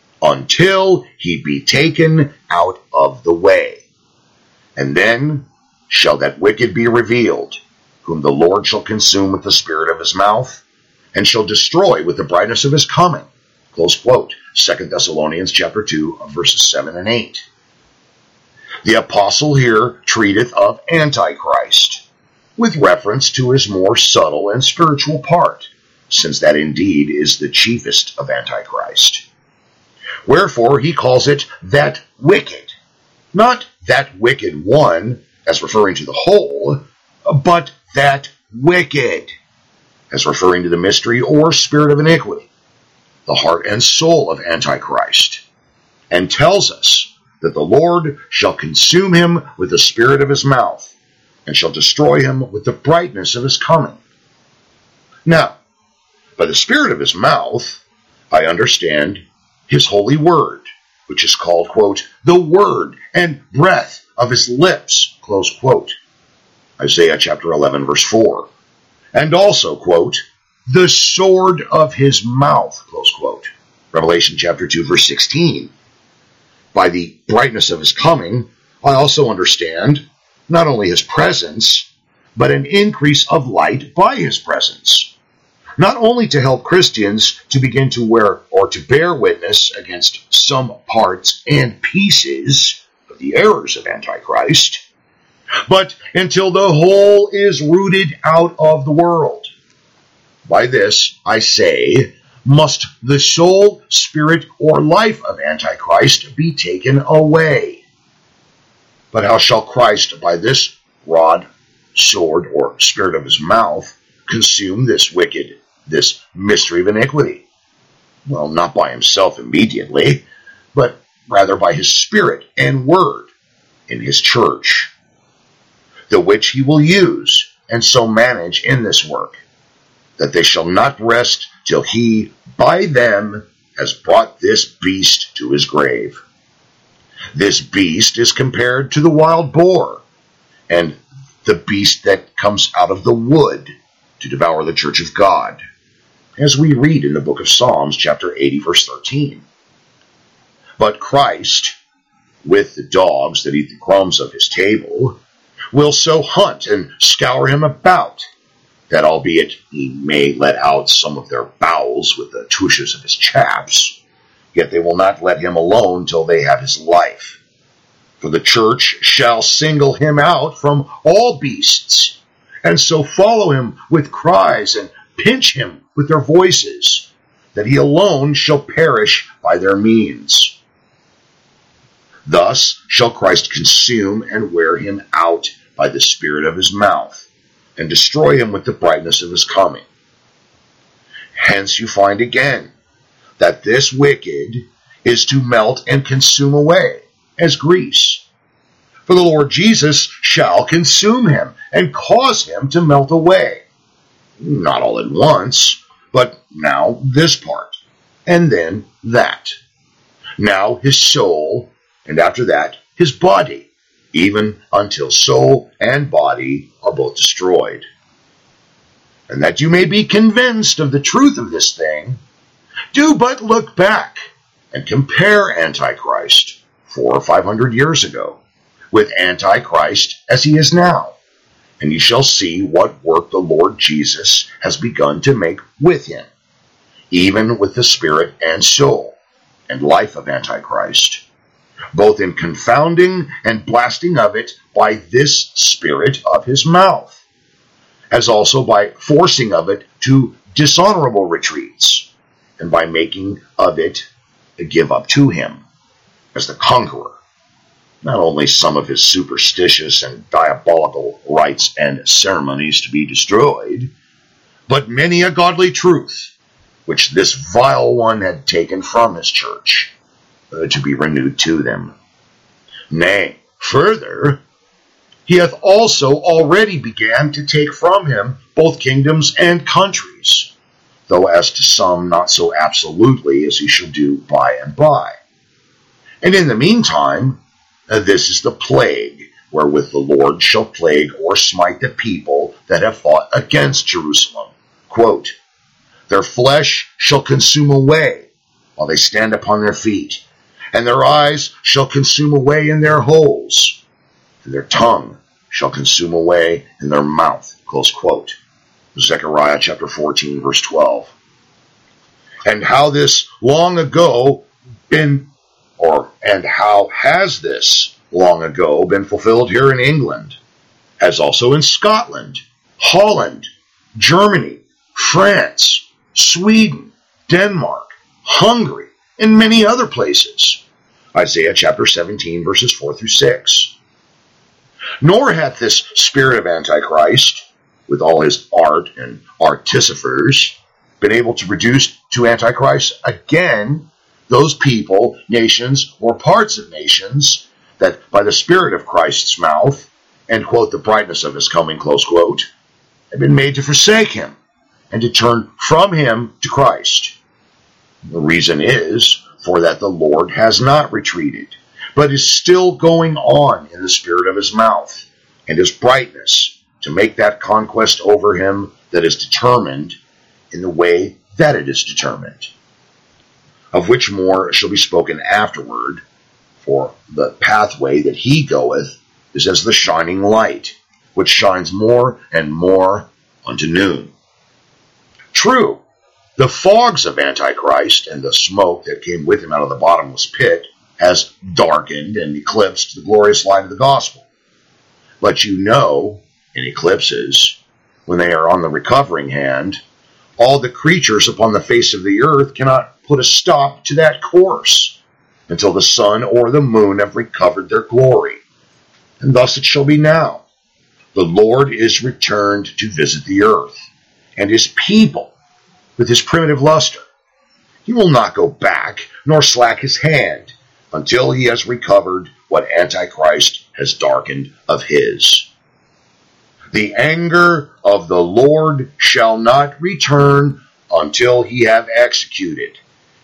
until he be taken out of the way. And then shall that wicked be revealed, whom the Lord shall consume with the spirit of his mouth, and shall destroy with the brightness of his coming. Close quote. 2 Thessalonians chapter 2, verses 7 and 8. The apostle here treateth of Antichrist, with reference to his more subtle and spiritual part, since that indeed is the chiefest of Antichrist. Wherefore he calls it that wicked, not that wicked one, as referring to the whole, but that wicked, as referring to the mystery or spirit of iniquity, the heart and soul of Antichrist, and tells us that the Lord shall consume him with the spirit of his mouth, and shall destroy him with the brightness of his coming. Now, by the spirit of his mouth, I understand his holy word, which is called, quote, the word and breath of his lips, close quote. Isaiah chapter 11, verse 4. And also, quote, the sword of his mouth, close quote. Revelation chapter 2, verse 16. By the brightness of his coming, I also understand not only his presence, but an increase of light by his presence. Not only to help Christians to begin to wear or to bear witness against some parts and pieces of the errors of Antichrist, but until the whole is rooted out of the world. By this, I say, must the soul, spirit, or life of Antichrist be taken away. But how shall Christ, by this rod, sword, or spirit of his mouth, consume this wicked, this mystery of iniquity? Well, not by himself immediately, but rather by his spirit and word in his church, the which he will use and so manage in this work, that they shall not rest till he by them has brought this beast to his grave. This beast is compared to the wild boar, and the beast that comes out of the wood to devour the church of God, as we read in the book of Psalms, chapter 80, verse 13. But Christ, with the dogs that eat the crumbs of his table, will so hunt and scour him about, that albeit he may let out some of their bowels with the tushes of his chaps, yet they will not let him alone till they have his life. For the church shall single him out from all beasts, and so follow him with cries and pinch him with their voices, that he alone shall perish by their means. Thus shall Christ consume and wear him out by the spirit of his mouth, and destroy him with the brightness of his coming. Hence you find again that this wicked is to melt and consume away as grease. For the Lord Jesus shall consume him and cause him to melt away. Not all at once, but now this part, and then that. Now his soul, and after that his body, even until soul and body are both destroyed. And that you may be convinced of the truth of this thing, do but look back and compare Antichrist 400 or 500 years ago with Antichrist as he is now, and you shall see what work the Lord Jesus has begun to make with him, even with the spirit and soul and life of Antichrist, both in confounding and blasting of it by this spirit of his mouth, as also by forcing of it to dishonorable retreats, and by making of it a give up to him as the conqueror, not only some of his superstitious and diabolical rites and ceremonies to be destroyed, but many a godly truth, which this vile one had taken from his church, to be renewed to them. Nay, further, he hath also already began to take from him both kingdoms and countries, though as to some not so absolutely as he shall do by and by. And in the meantime, this is the plague, wherewith the Lord shall plague or smite the people that have fought against Jerusalem. Quote, their flesh shall consume away while they stand upon their feet, and their eyes shall consume away in their holes, and their tongue shall consume away in their mouth. Close quote. Zechariah chapter 14, verse 12. And how this long ago been, and how has this long ago been fulfilled here in England, as also in Scotland, Holland, Germany, France, Sweden, Denmark, Hungary, and many other places. Isaiah chapter 17, verses 4 through 6. Nor hath this spirit of Antichrist, with all his art and artificers, been able to produce to Antichrist again those people, nations, or parts of nations, that by the spirit of Christ's mouth, and quote, the brightness of his coming, close quote, have been made to forsake him, and to turn from him to Christ. The reason is, for that the Lord has not retreated, but is still going on in the spirit of his mouth, and his brightness, to make that conquest over him that is determined in the way that it is determined, of which more shall be spoken afterward, for the pathway that he goeth is as the shining light, which shines more and more unto noon. True, the fogs of Antichrist and the smoke that came with him out of the bottomless pit has darkened and eclipsed the glorious light of the gospel. But you know, in eclipses, when they are on the recovering hand, all the creatures upon the face of the earth cannot put a stop to that course until the sun or the moon have recovered their glory. And thus it shall be now. The Lord is returned to visit the earth, and his people with his primitive luster. He will not go back, nor slack his hand, until he has recovered what Antichrist has darkened of his. The anger of the Lord shall not return until he have executed,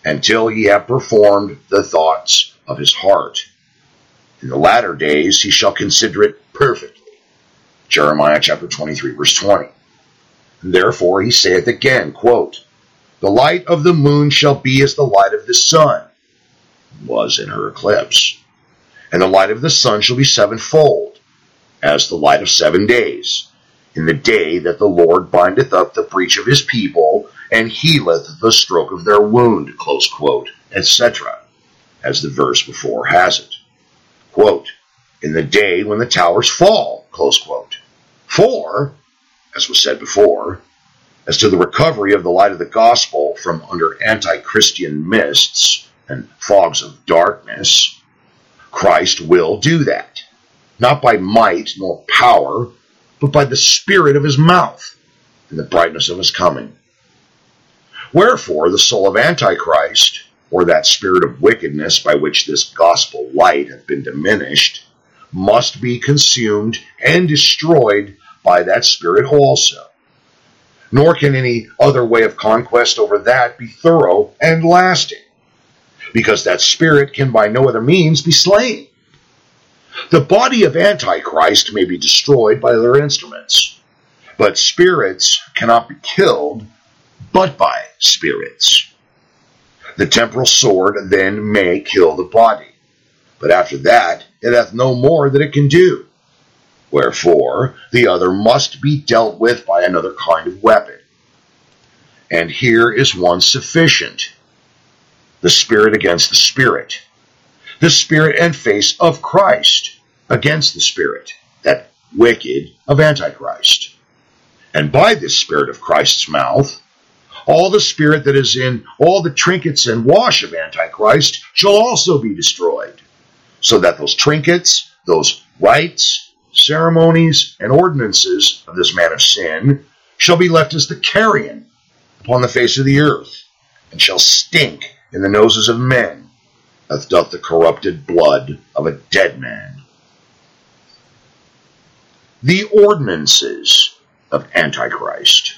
until he have performed the thoughts of his heart. In the latter days he shall consider it perfectly. Jeremiah chapter 23, verse 20. Therefore he saith again, quote, the light of the moon shall be as the light of the sun was in her eclipse. And the light of the sun shall be sevenfold, as the light of 7 days, in the day that the Lord bindeth up the breach of his people, and healeth the stroke of their wound, close quote, etc., as the verse before has it. Quote, in the day when the towers fall, close quote. For, as was said before, as to the recovery of the light of the gospel from under anti-Christian mists and fogs of darkness, Christ will do that, not by might nor power, but by the spirit of his mouth and the brightness of his coming. Wherefore the soul of Antichrist, or that spirit of wickedness by which this gospel light hath been diminished, must be consumed and destroyed by that spirit also. Nor can any other way of conquest over that be thorough and lasting, because that spirit can by no other means be slain. The body of Antichrist may be destroyed by other instruments, but spirits cannot be killed but by spirits. The temporal sword then may kill the body, but after that it hath no more that it can do. Wherefore the other must be dealt with by another kind of weapon. And here is one sufficient: the spirit against the spirit and face of Christ against the spirit, that wicked of Antichrist. And by this spirit of Christ's mouth, all the spirit that is in all the trinkets and wash of Antichrist shall also be destroyed, so that those trinkets, those rites, ceremonies, and ordinances of this man of sin shall be left as the carrion upon the face of the earth, and shall stink in the noses of men, as doth the corrupted blood of a dead man. The ordinances of Antichrist.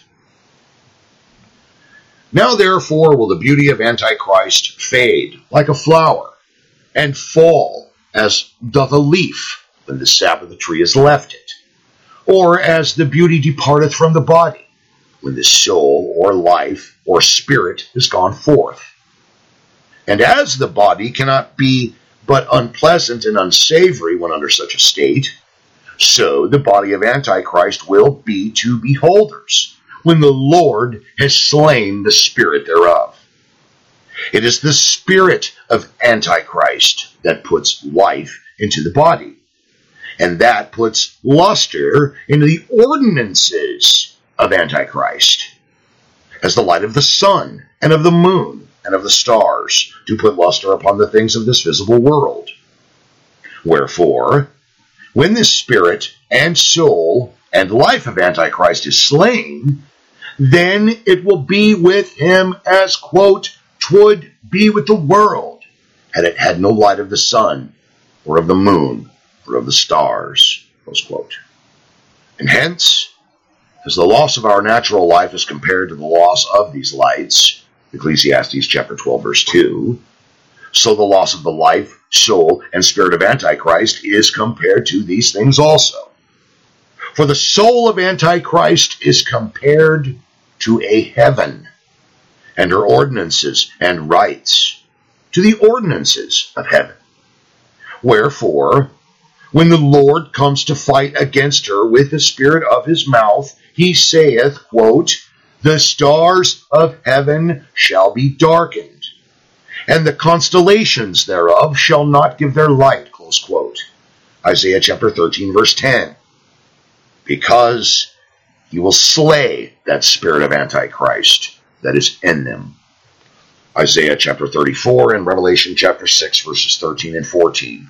Now therefore will the beauty of Antichrist fade like a flower, and fall as doth a leaf when the sap of the tree is left it, or as the beauty departeth from the body, when the soul or life or spirit is gone forth. And as the body cannot be but unpleasant and unsavory when under such a state, so the body of Antichrist will be to beholders when the Lord has slain the spirit thereof. It is the spirit of Antichrist that puts life into the body, and that puts luster into the ordinances of Antichrist, as the light of the sun and of the moon and of the stars do put luster upon the things of this visible world. Wherefore, when this spirit and soul and life of Antichrist is slain, then it will be with him as, quote, 'twould be with the world, had it had no light of the sun, or of the moon, or of the stars, close quote. And hence, as the loss of our natural life is compared to the loss of these lights, Ecclesiastes chapter 12, verse 2, so the loss of the life, soul, and spirit of Antichrist is compared to these things also. For the soul of Antichrist is compared to a heaven, and her ordinances and rites to the ordinances of heaven. Wherefore, when the Lord comes to fight against her with the spirit of his mouth, he saith, quote, the stars of heaven shall be darkened, and the constellations thereof shall not give their light, close quote. Isaiah chapter 13, verse 10. Because he will slay that spirit of Antichrist that is in them. Isaiah chapter 34 and Revelation chapter 6, verses 13 and 14.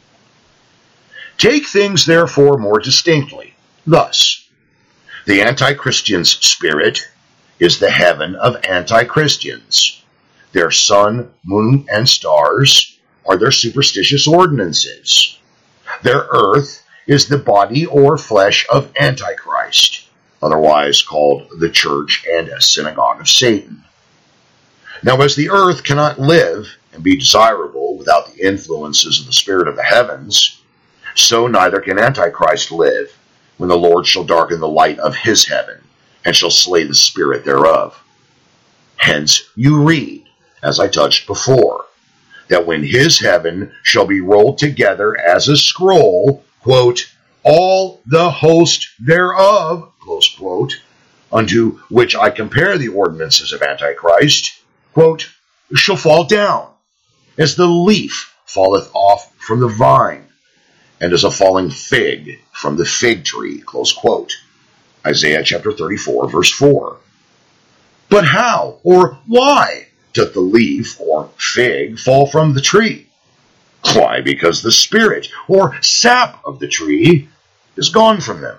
Take things therefore more distinctly. Thus, the Antichristian's spirit is the heaven of Antichristians. Their sun, moon, and stars are their superstitious ordinances. Their earth is the body or flesh of Antichrist, otherwise called the church and a synagogue of Satan. Now, as the earth cannot live and be desirable without the influences of the spirit of the heavens, so neither can Antichrist live when the Lord shall darken the light of his heaven, and shall slay the spirit thereof. Hence you read, as I touched before, that when his heaven shall be rolled together as a scroll, quote, all the host thereof, close quote, unto which I compare the ordinances of Antichrist, quote, shall fall down, as the leaf falleth off from the vine, and as a falling fig from the fig tree, close quote. Isaiah chapter 34, verse 4. But how or why doth the leaf or fig fall from the tree? Why, because the spirit or sap of the tree is gone from them.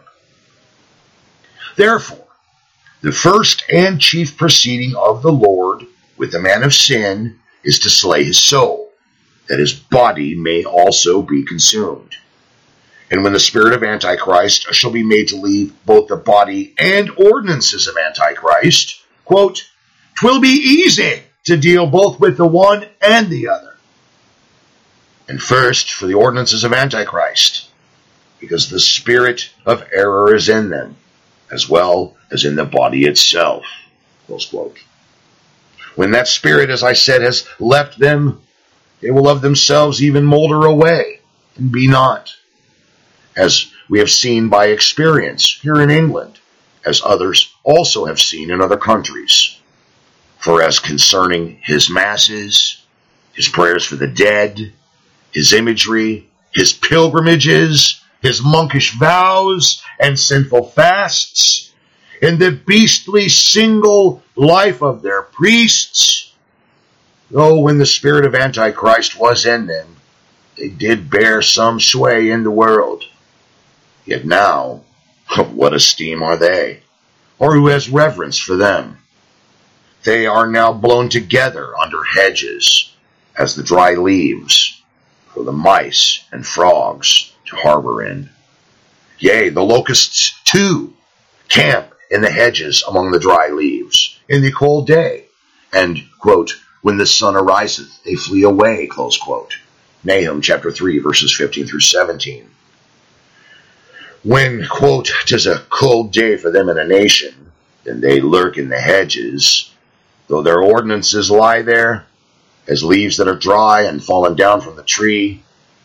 Therefore, the first and chief proceeding of the Lord with the man of sin is to slay his soul, that his body may also be consumed. And when the spirit of Antichrist shall be made to leave both the body and ordinances of Antichrist, quote, 'twill be easy to deal both with the one and the other. And first, for the ordinances of Antichrist, because the spirit of error is in them, as well as in the body itself, close quote. When that spirit, as I said, has left them, they will of themselves even molder away and be not, as we have seen by experience here in England, as others also have seen in other countries. For as concerning his masses, his prayers for the dead, his imagery, his pilgrimages, his monkish vows and sinful fasts, and the beastly single life of their priests, though when the spirit of Antichrist was in them, they did bear some sway in the world. Yet now, of what esteem are they, or who has reverence for them? They are now blown together under hedges, as the dry leaves, for the mice and frogs to harbor in. Yea, the locusts too camp in the hedges among the dry leaves in the cold day, and, quote, when the sun ariseth, they flee away, close quote. Nahum chapter 3, verses 15 through 17. When, quote, 'tis a cold day for them in a nation, then they lurk in the hedges, though their ordinances lie there, as leaves that are dry and fallen down from the tree.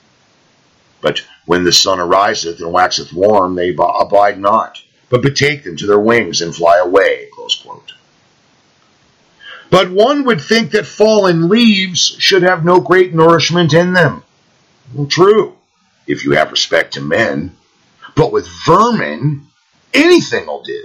But when the sun ariseth and waxeth warm, they abide not, but betake them to their wings and fly away, close quote. But one would think that fallen leaves should have no great nourishment in them. Well, true, if you have respect to men. But with vermin, anything will do.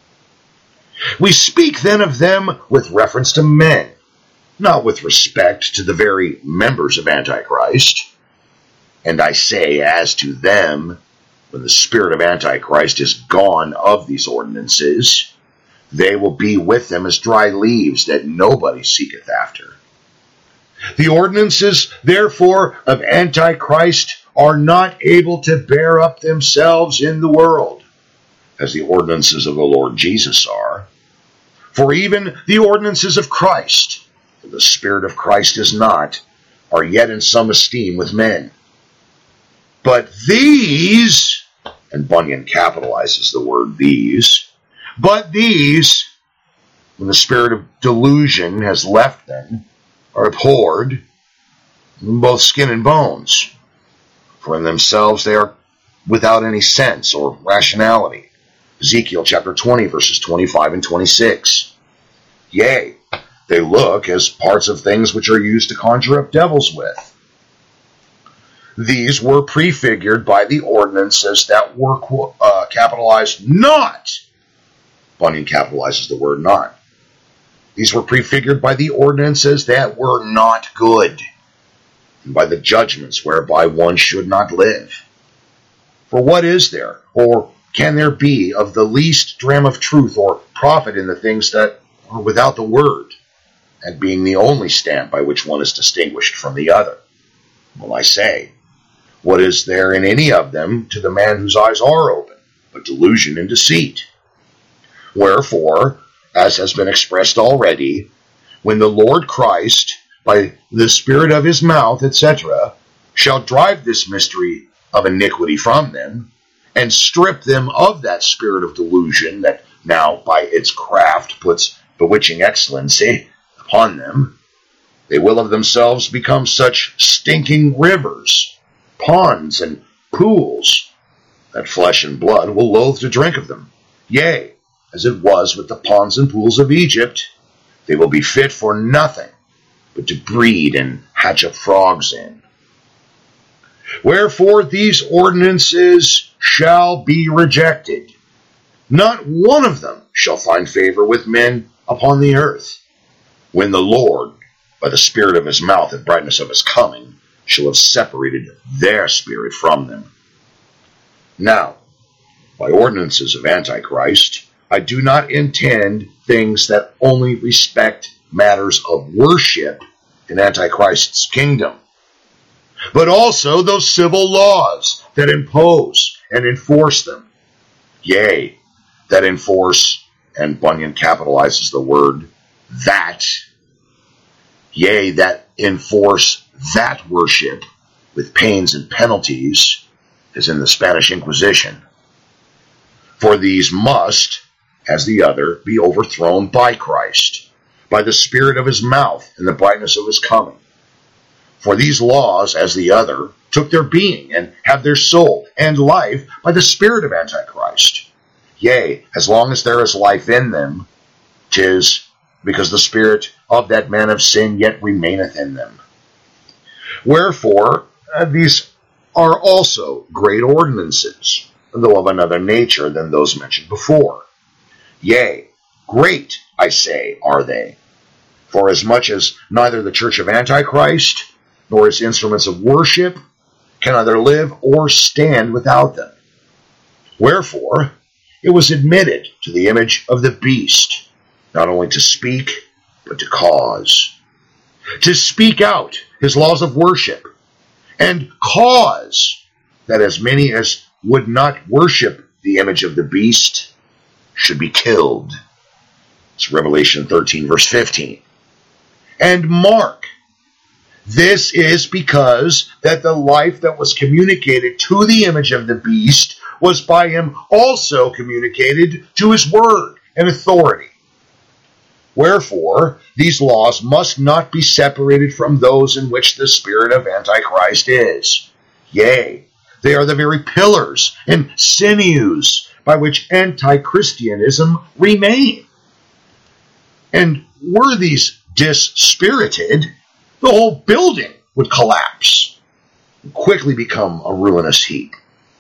We speak then of them with reference to men, not with respect to the very members of Antichrist. And I say, as to them, when the spirit of Antichrist is gone of these ordinances, they will be with them as dry leaves that nobody seeketh after. The ordinances, therefore, of Antichrist are not able to bear up themselves in the world, as the ordinances of the Lord Jesus are. For even the ordinances of Christ, for the Spirit of Christ is not, are yet in some esteem with men. But these, and Bunyan capitalizes the word these, but these, when the spirit of delusion has left them, are abhorred in both skin and bones. For in themselves they are without any sense or rationality. Ezekiel chapter 20, verses 25 and 26. Yea, they look as parts of things which are used to conjure up devils with. These were prefigured by the ordinances that were capitalized not. Bunyan capitalizes the word not. These were prefigured by the ordinances that were not good, and by the judgments whereby one should not live. For what is there, or can there be, of the least dram of truth or profit in the things that are without the word, and being the only stamp by which one is distinguished from the other? Well, I say, what is there in any of them to the man whose eyes are open, but delusion and deceit? Wherefore, as has been expressed already, when the Lord Christ, by the Spirit of his mouth, etc., shall drive this mystery of iniquity from them, and strip them of that spirit of delusion that now by its craft puts bewitching excellency upon them, they will of themselves become such stinking rivers, ponds, and pools, that flesh and blood will loathe to drink of them. Yea, as it was with the ponds and pools of Egypt, they will be fit for nothing but to breed and hatch up frogs in. Wherefore these ordinances shall be rejected. Not one of them shall find favor with men upon the earth, when the Lord, by the Spirit of his mouth and brightness of his coming, shall have separated their spirit from them. Now, by ordinances of Antichrist, I do not intend things that only respect matters of worship in Antichrist's kingdom, but also those civil laws that impose and enforce them. Yea, that enforce, and Bunyan capitalizes the word that, yea, that enforce that worship with pains and penalties, as in the Spanish Inquisition. For these must, as the other, be overthrown by Christ, by the Spirit of his mouth and the brightness of his coming. For these laws, as the other, took their being and have their soul and life by the spirit of Antichrist. Yea, as long as there is life in them, 'tis because the spirit of that man of sin yet remaineth in them. Wherefore, these are also great ordinances, though of another nature than those mentioned before. Yea, great, I say, are they, for as much as neither the church of Antichrist nor its instruments of worship can either live or stand without them. Wherefore, it was admitted to the image of the beast, not only to speak, but to cause. To speak out his laws of worship, and cause that as many as would not worship the image of the beast should be killed. It's Revelation 13, verse 15. And mark, this is because that the life that was communicated to the image of the beast was by him also communicated to his word and authority. Wherefore, these laws must not be separated from those in which the spirit of Antichrist is. Yea, they are the very pillars and sinews by which anti-Christianism remain. And were these dispirited, the whole building would collapse and quickly become a ruinous heap.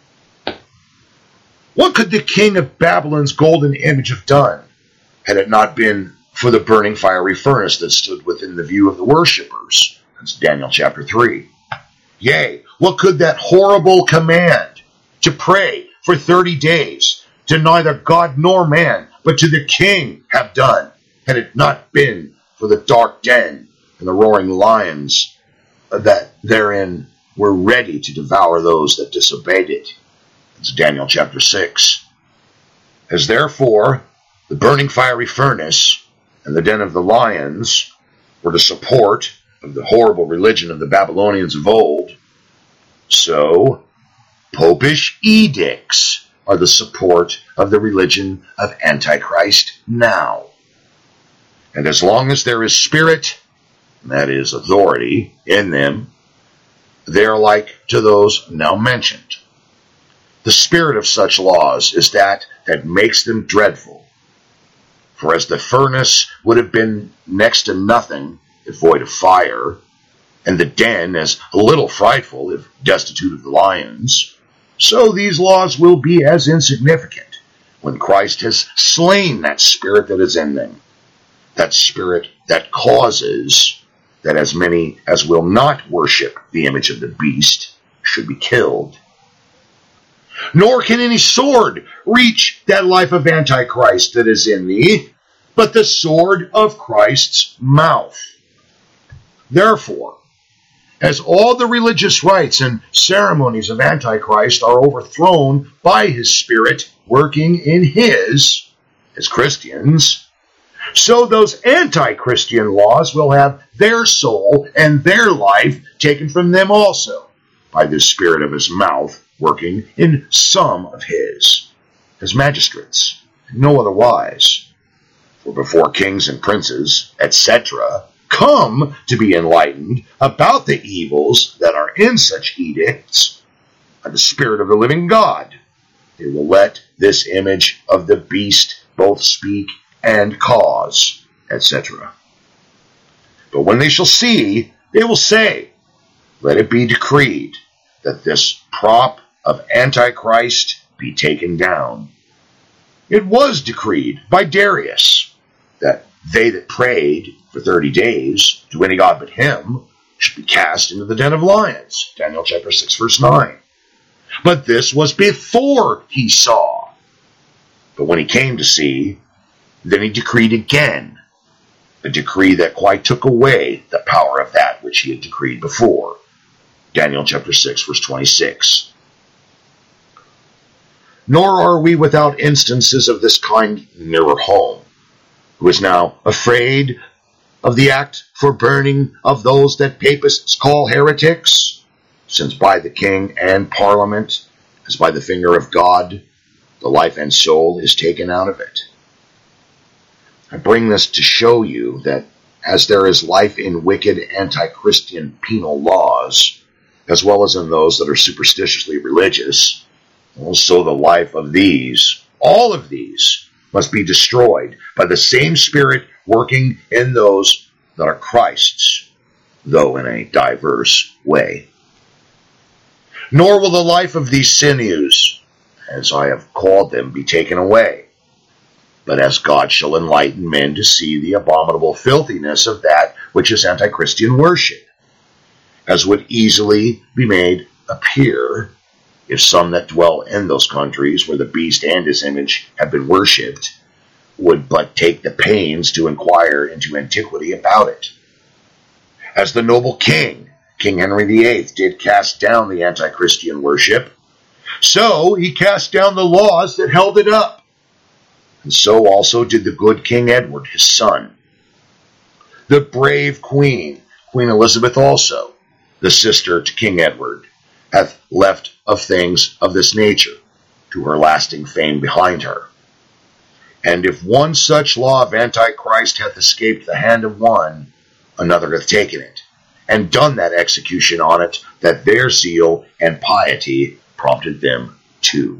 What could the king of Babylon's golden image have done had it not been for the burning fiery furnace that stood within the view of the worshippers? That's Daniel chapter 3. Yea, what could that horrible command to pray for 30 days to neither God nor man, but to the king have done, had it not been for the dark den and the roaring lions that therein were ready to devour those that disobeyed it? It's Daniel chapter 6. As therefore the burning fiery furnace and the den of the lions were the support of the horrible religion of the Babylonians of old, so popish edicts are the support of the religion of Antichrist now. And as long as there is spirit, that is authority, in them, they are like to those now mentioned. The spirit of such laws is that makes them dreadful. For as the furnace would have been next to nothing if void of fire, and the den as little frightful if destitute of the lions, so these laws will be as insignificant when Christ has slain that spirit that is in them, that spirit that causes that as many as will not worship the image of the beast should be killed. Nor can any sword reach that life of Antichrist that is in thee, but the sword of Christ's mouth. Therefore, as all the religious rites and ceremonies of Antichrist are overthrown by his spirit working in his, as Christians, So those anti-Christian laws will have their soul and their life taken from them also, by the spirit of his mouth working in some of his, as magistrates, no otherwise. For before kings and princes, etc., come to be enlightened about the evils that are in such edicts, by the Spirit of the living God, they will let this image of the beast both speak and cause, etc. But when they shall see, they will say, let it be decreed that this prop of Antichrist be taken down. It was decreed by Darius that they that prayed for 30 days to any god but him should be cast into the den of lions. Daniel chapter 6, verse 9. But this was before he saw. But when he came to see, then he decreed again, a decree that quite took away the power of that which he had decreed before. Daniel chapter 6, verse 26. Nor are we without instances of this kind nearer home, who is now afraid of the act for burning of those that papists call heretics, since by the king and parliament, as by the finger of God, the life and soul is taken out of it. I bring this to show you that as there is life in wicked anti-Christian penal laws, as well as in those that are superstitiously religious, also the life of these, all of these, must be destroyed by the same Spirit working in those that are Christ's, though in a diverse way. Nor will the life of these sinews, as I have called them, be taken away, but as God shall enlighten men to see the abominable filthiness of that which is anti-Christian worship, as would easily be made appear if some that dwell in those countries where the beast and his image have been worshipped would but take the pains to inquire into antiquity about it. As the noble king, King Henry VIII, did cast down the anti-Christian worship, so he cast down the laws that held it up. And so also did the good King Edward, his son. The brave Queen Elizabeth also, the sister to King Edward, hath left of things of this nature to her lasting fame behind her. And if one such law of Antichrist hath escaped the hand of one, another hath taken it, and done that execution on it that their zeal and piety prompted them to.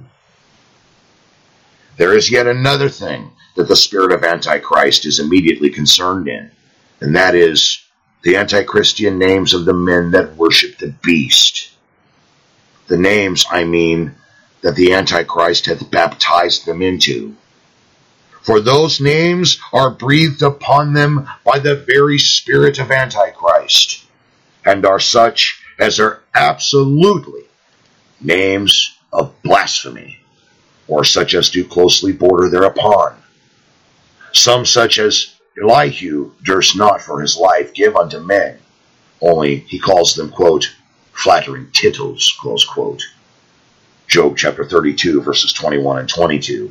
There is yet another thing that the spirit of Antichrist is immediately concerned in, and that is the anti-Christian names of the men that worship the beast. The names, I mean, that the Antichrist hath baptized them into. For those names are breathed upon them by the very spirit of Antichrist, and are such as are absolutely names of blasphemy, or such as do closely border thereupon. Some such as Elihu durst not for his life give unto men, only he calls them, quote, flattering tittles, close quote. Job chapter 32, verses 21 and 22.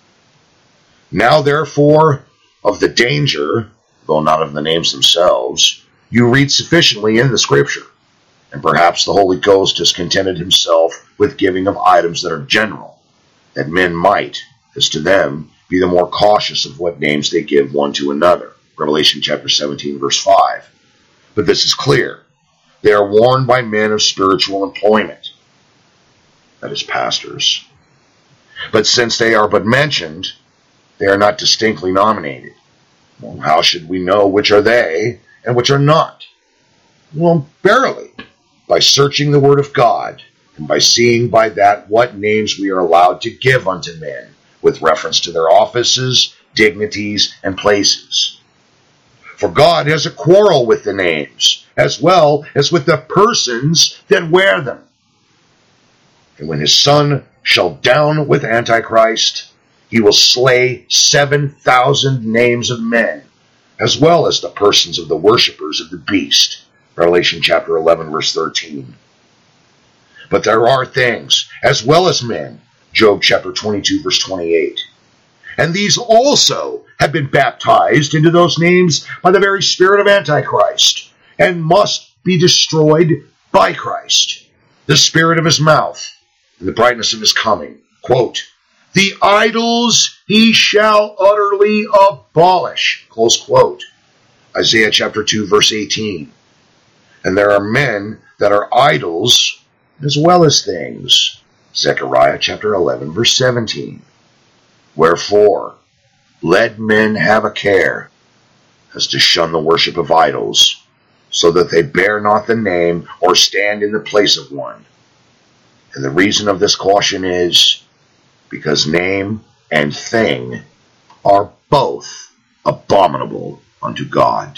Now therefore, of the danger, though not of the names themselves, you read sufficiently in the Scripture, and perhaps the Holy Ghost has contented himself with giving of items that are general, that men might, as to them, be the more cautious of what names they give one to another. Revelation chapter 17, verse 5. But this is clear. They are warned by men of spiritual employment, that is, pastors. But since they are but mentioned, they are not distinctly nominated. Well, how should we know which are they and which are not? Well, barely, by searching the Word of God, and by seeing by that what names we are allowed to give unto men, with reference to their offices, dignities, and places. For God has a quarrel with the names, as well as with the persons that wear them. And when his Son shall down with Antichrist, he will slay 7,000 names of men, as well as the persons of the worshippers of the beast. Revelation chapter 11, verse 13. But there are things, as well as men, Job chapter 22, verse 28. And these also have been baptized into those names by the very spirit of Antichrist, and must be destroyed by Christ, the spirit of his mouth, and the brightness of his coming. Quote, "The idols he shall utterly abolish." Close quote. Isaiah chapter 2, verse 18. And there are men that are idols as well as things. Zechariah chapter 11, verse 17. Wherefore, let men have a care as to shun the worship of idols, so that they bear not the name or stand in the place of one. And the reason of this caution is because name and thing are both abominable unto God.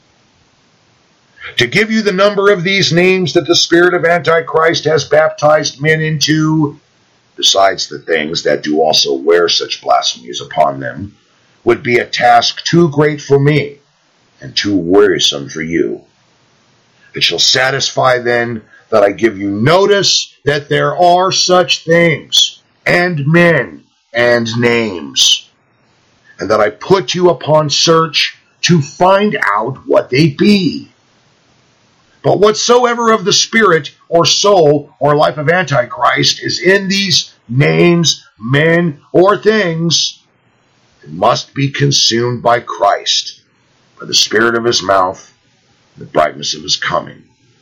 To give you the number of these names that the spirit of Antichrist has baptized men into, besides the things that do also wear such blasphemies upon them, would be a task too great for me and too wearisome for you. It shall satisfy then that I give you notice that there are such things, and men, and names, and that I put you upon search to find out what they be. But whatsoever of the spirit, or soul, or life of Antichrist is in these names, men, or things, it must be consumed by Christ, by the spirit of his mouth, and the brightness of his coming.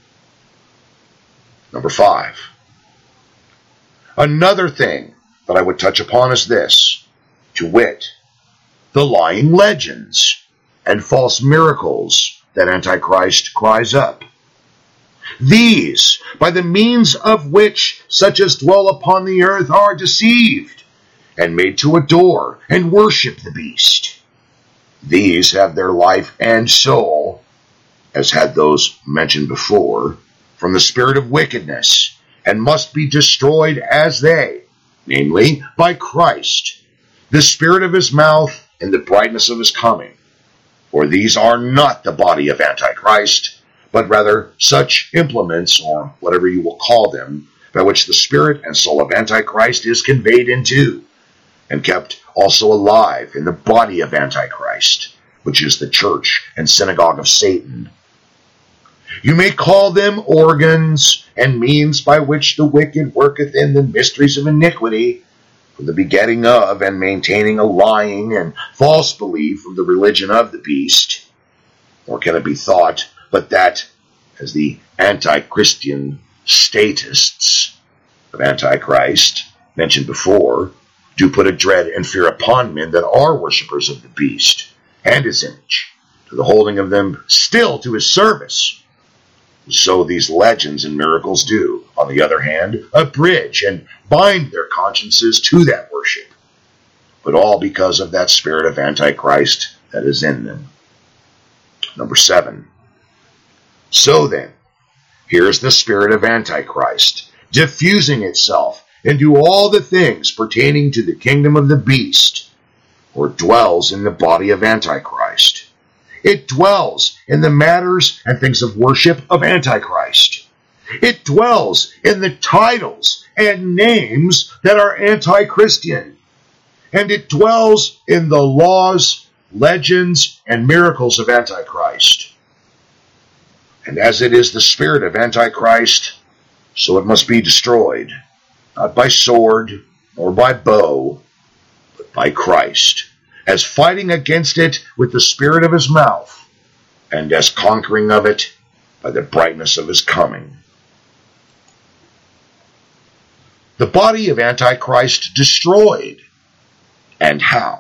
Number 5. Another thing that I would touch upon is this, to wit, the lying legends and false miracles that Antichrist cries up. These, by the means of which such as dwell upon the earth are deceived, and made to adore and worship the beast. These have their life and soul, as had those mentioned before, from the spirit of wickedness, and must be destroyed as they, namely, by Christ, the spirit of his mouth, and the brightness of his coming. For these are not the body of Antichrist, but rather such implements, or whatever you will call them, by which the spirit and soul of Antichrist is conveyed into, and kept also alive in the body of Antichrist, which is the church and synagogue of Satan. You may call them organs and means by which the wicked worketh in the mysteries of iniquity, for the begetting of and maintaining a lying and false belief of the religion of the beast. Nor can it be thought but that, as the anti-Christian statists of Antichrist, mentioned before, do put a dread and fear upon men that are worshippers of the beast and his image, to the holding of them still to his service, so these legends and miracles do, on the other hand, abridge and bind their consciences to that worship, but all because of that spirit of Antichrist that is in them. Number 7. So then, here's the spirit of Antichrist, diffusing itself into all the things pertaining to the kingdom of the beast, or dwells in the body of Antichrist. It dwells in the matters and things of worship of Antichrist. It dwells in the titles and names that are anti-Christian. And it dwells in the laws, legends, and miracles of Antichrist. And as it is the spirit of Antichrist, so it must be destroyed, not by sword nor by bow, but by Christ, as fighting against it with the spirit of his mouth, and as conquering of it by the brightness of his coming. The body of Antichrist destroyed, and how?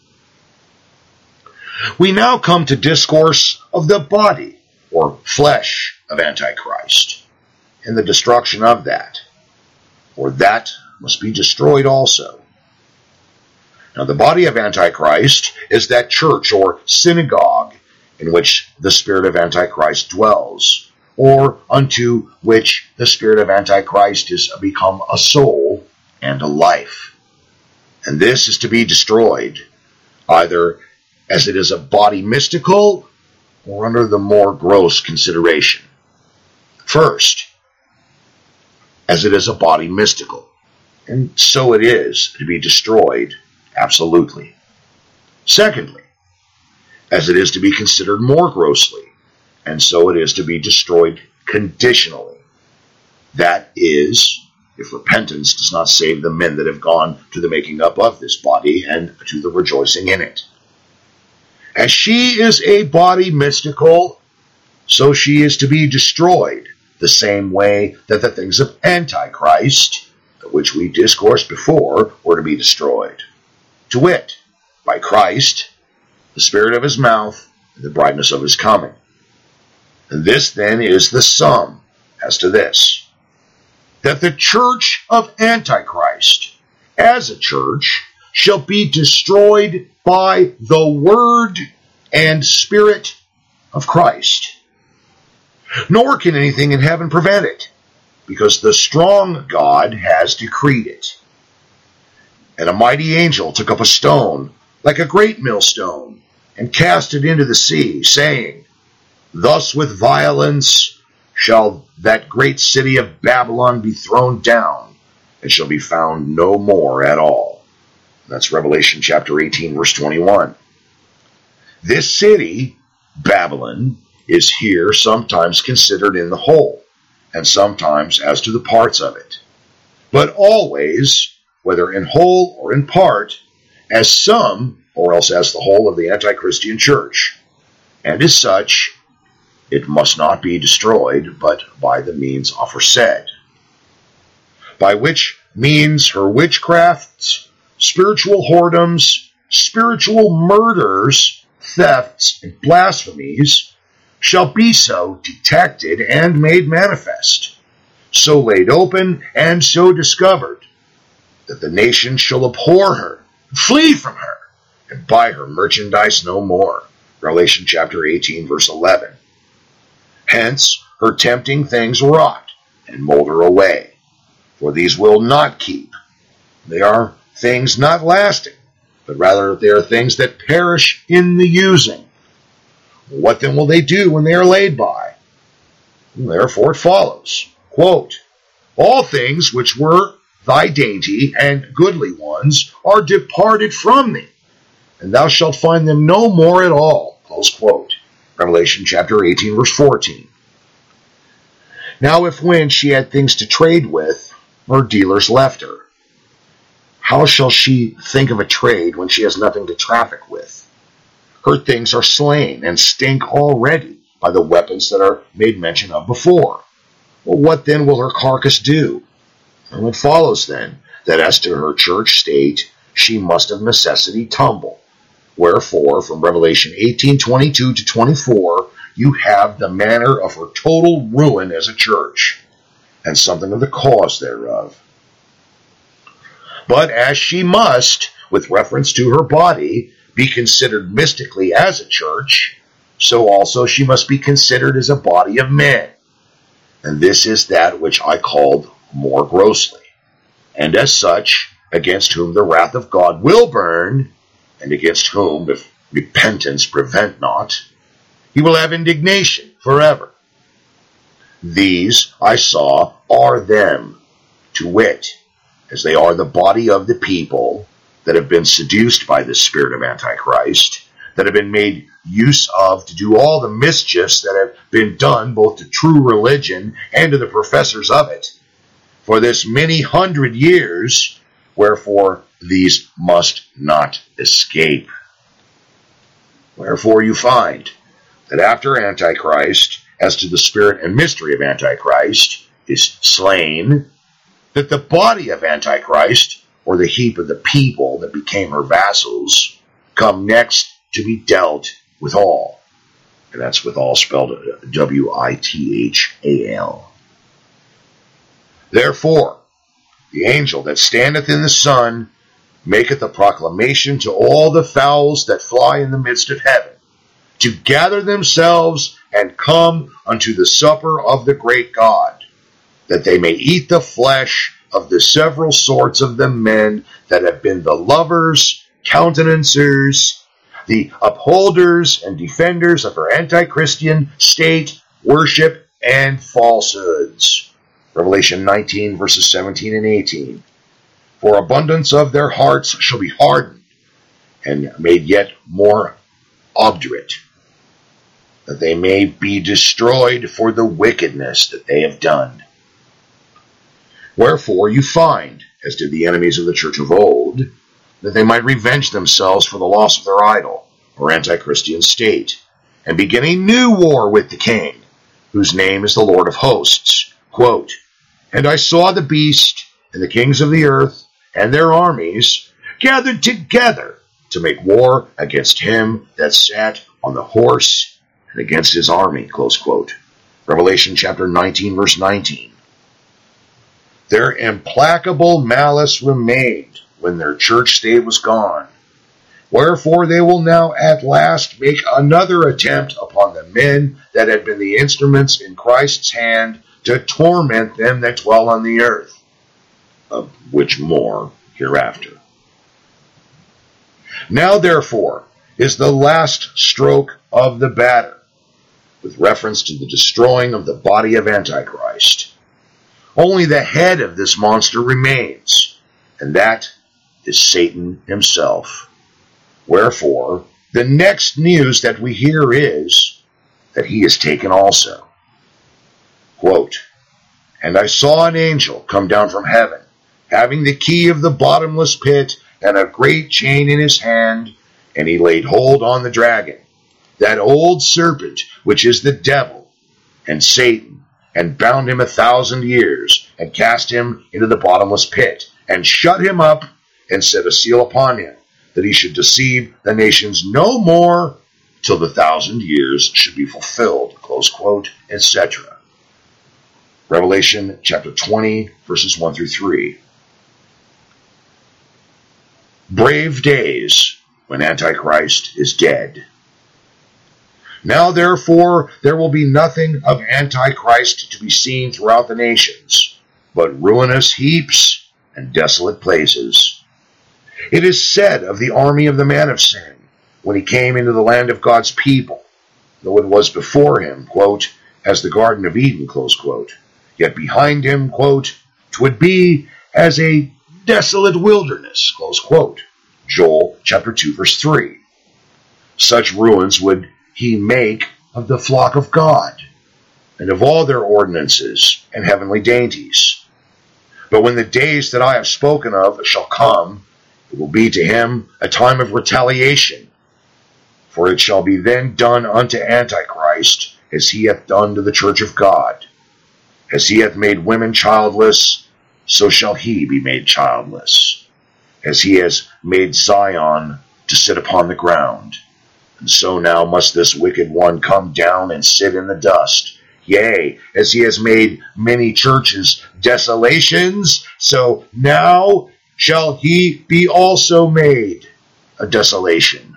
We now come to discourse of the body, or flesh, of Antichrist, and the destruction of that, for that must be destroyed also. Now, the body of Antichrist is that church or synagogue in which the spirit of Antichrist dwells, or unto which the spirit of Antichrist is become a soul and a life. And this is to be destroyed, either as it is a body mystical, or under the more gross consideration. First, as it is a body mystical, and so it is to be destroyed absolutely. Secondly, as it is to be considered more grossly, and so it is to be destroyed conditionally. That is, if repentance does not save the men that have gone to the making up of this body and to the rejoicing in it. As she is a body mystical, so she is to be destroyed, the same way that the things of Antichrist, which we discoursed before, were to be destroyed. To wit, by Christ, the spirit of his mouth, and the brightness of his coming. And this then is the sum as to this, that the church of Antichrist, as a church, shall be destroyed by the word and spirit of Christ. Nor can anything in heaven prevent it, because the strong God has decreed it. And a mighty angel took up a stone, like a great millstone, and cast it into the sea, saying, Thus with violence shall that great city of Babylon be thrown down, and shall be found no more at all. That's Revelation chapter 18, verse 21. This city, Babylon, is here sometimes considered in the whole, and sometimes as to the parts of it, but always, whether in whole or in part, as some, or else as the whole of the anti-Christian church. And as such, it must not be destroyed, but by the means aforesaid. By which means her witchcrafts, spiritual whoredoms, spiritual murders, thefts, and blasphemies shall be so detected and made manifest, so laid open and so discovered, that the nations shall abhor her, flee from her, and buy her merchandise no more. Revelation chapter 18, verse 11. Hence, her tempting things rot and molder away, for these will not keep. They are things not lasting, but rather they are things that perish in the using. What then will they do when they are laid by? Therefore it follows, quote, All things which were thy dainty and goodly ones are departed from thee, and thou shalt find them no more at all. Close quote. Revelation chapter 18, verse 14. Now if when she had things to trade with, her dealers left her, how shall she think of a trade when she has nothing to traffic with? Her things are slain and stink already by the weapons that are made mention of before. Well, what then will her carcass do? And it follows then that as to her church state, she must of necessity tumble. Wherefore, from Revelation 18:22 to 24, you have the manner of her total ruin as a church, and something of the cause thereof. But as she must, with reference to her body, be considered mystically as a church, so also she must be considered as a body of men. And this is that which I called more grossly. And as such, against whom the wrath of God will burn, and against whom, if repentance prevent not, he will have indignation forever. These, I saw, are them, to wit, as they are the body of the people that have been seduced by the spirit of Antichrist, that have been made use of to do all the mischiefs that have been done both to true religion and to the professors of it, for this many hundred years, wherefore these must not escape. Wherefore you find that after Antichrist, as to the spirit and mystery of Antichrist, is slain, that the body of Antichrist, or the heap of the people that became her vassals, come next to be dealt withal. And that's withal spelled W-I-T-H-A-L. Therefore, the angel that standeth in the sun maketh a proclamation to all the fowls that fly in the midst of heaven, to gather themselves and come unto the supper of the great God, that they may eat the flesh of the several sorts of the men that have been the lovers, countenancers, the upholders and defenders of her anti-Christian state, worship, and falsehoods. Revelation 19, verses 17 and 18. For abundance of their hearts shall be hardened, and made yet more obdurate, that they may be destroyed for the wickedness that they have done. Wherefore you find, as did the enemies of the church of old, that they might revenge themselves for the loss of their idol, or anti-Christian state, and begin a new war with the king, whose name is the Lord of hosts. Quote, "And I saw the beast and the kings of the earth and their armies gathered together to make war against him that sat on the horse and against his army." Close quote. Revelation chapter 19, verse 19. Their implacable malice remained when their church state was gone. Wherefore they will now at last make another attempt upon the men that had been the instruments in Christ's hand to torment them that dwell on the earth, of which more hereafter. Now therefore is the last stroke of the batter, with reference to the destroying of the body of Antichrist. Only the head of this monster remains, and that is Satan himself. Wherefore, the next news that we hear is that he is taken also. Quote, "And I saw an angel come down from heaven, having the key of the bottomless pit and a great chain in his hand, and he laid hold on the dragon, that old serpent, which is the devil and Satan, and bound him 1,000 years, and cast him into the bottomless pit, and shut him up, and set a seal upon him, that he should deceive the nations no more, till the 1,000 years should be fulfilled." Close quote, etc. Revelation chapter 20, verses 1 through 3. Brave days when Antichrist is dead. Now therefore there will be nothing of Antichrist to be seen throughout the nations, but ruinous heaps and desolate places. It is said of the army of the man of sin, when he came into the land of God's people, though it was before him, quote, as the Garden of Eden, close quote, yet behind him, quote, 'twould be as a desolate wilderness, close quote. Joel chapter 2, verse 3. Such ruins would he make of the flock of God, and of all their ordinances and heavenly dainties. But when the days that I have spoken of shall come, it will be to him a time of retaliation. For it shall be then done unto Antichrist as he hath done to the church of God. As he hath made women childless, so shall he be made childless. As he has made Zion to sit upon the ground, and so now must this wicked one come down and sit in the dust. Yea, as he has made many churches desolations, so now shall he be also made a desolation.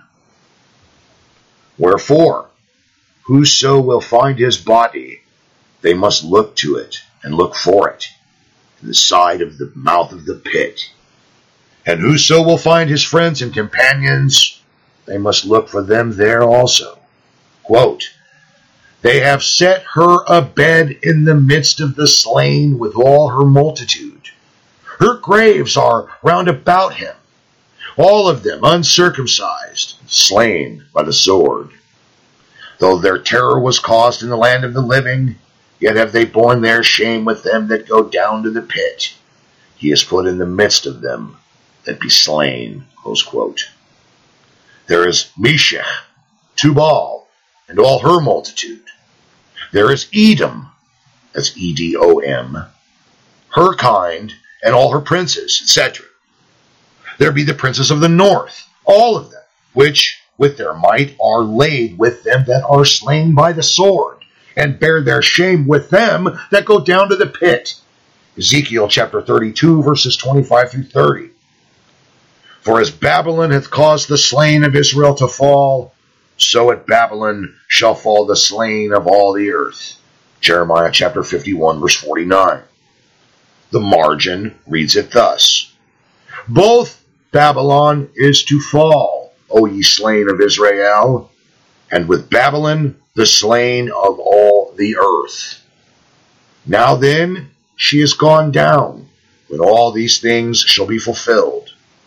Wherefore, whoso will find his body, they must look to it and look for it in the side of the mouth of the pit. And whoso will find his friends and companions, they must look for them there also. Quote, "They have set her a bed in the midst of the slain with all her multitude. Her graves are round about him, all of them uncircumcised, slain by the sword. Though their terror was caused in the land of the living, yet have they borne their shame with them that go down to the pit. He is put in the midst of them that be slain." Close quote. There is Meshech, Tubal, and all her multitude. There is Edom, that's Edom, her kind, and all her princes, etc. There be the princes of the north, all of them, which with their might are laid with them that are slain by the sword, and bear their shame with them that go down to the pit. Ezekiel chapter 32, verses 25 through 30. For as Babylon hath caused the slain of Israel to fall, so at Babylon shall fall the slain of all the earth. Jeremiah chapter 51, verse 49. The margin reads it thus: Both Babylon is to fall, O ye slain of Israel, and with Babylon the slain of all the earth. Now then, she is gone down, when all these things shall be fulfilled.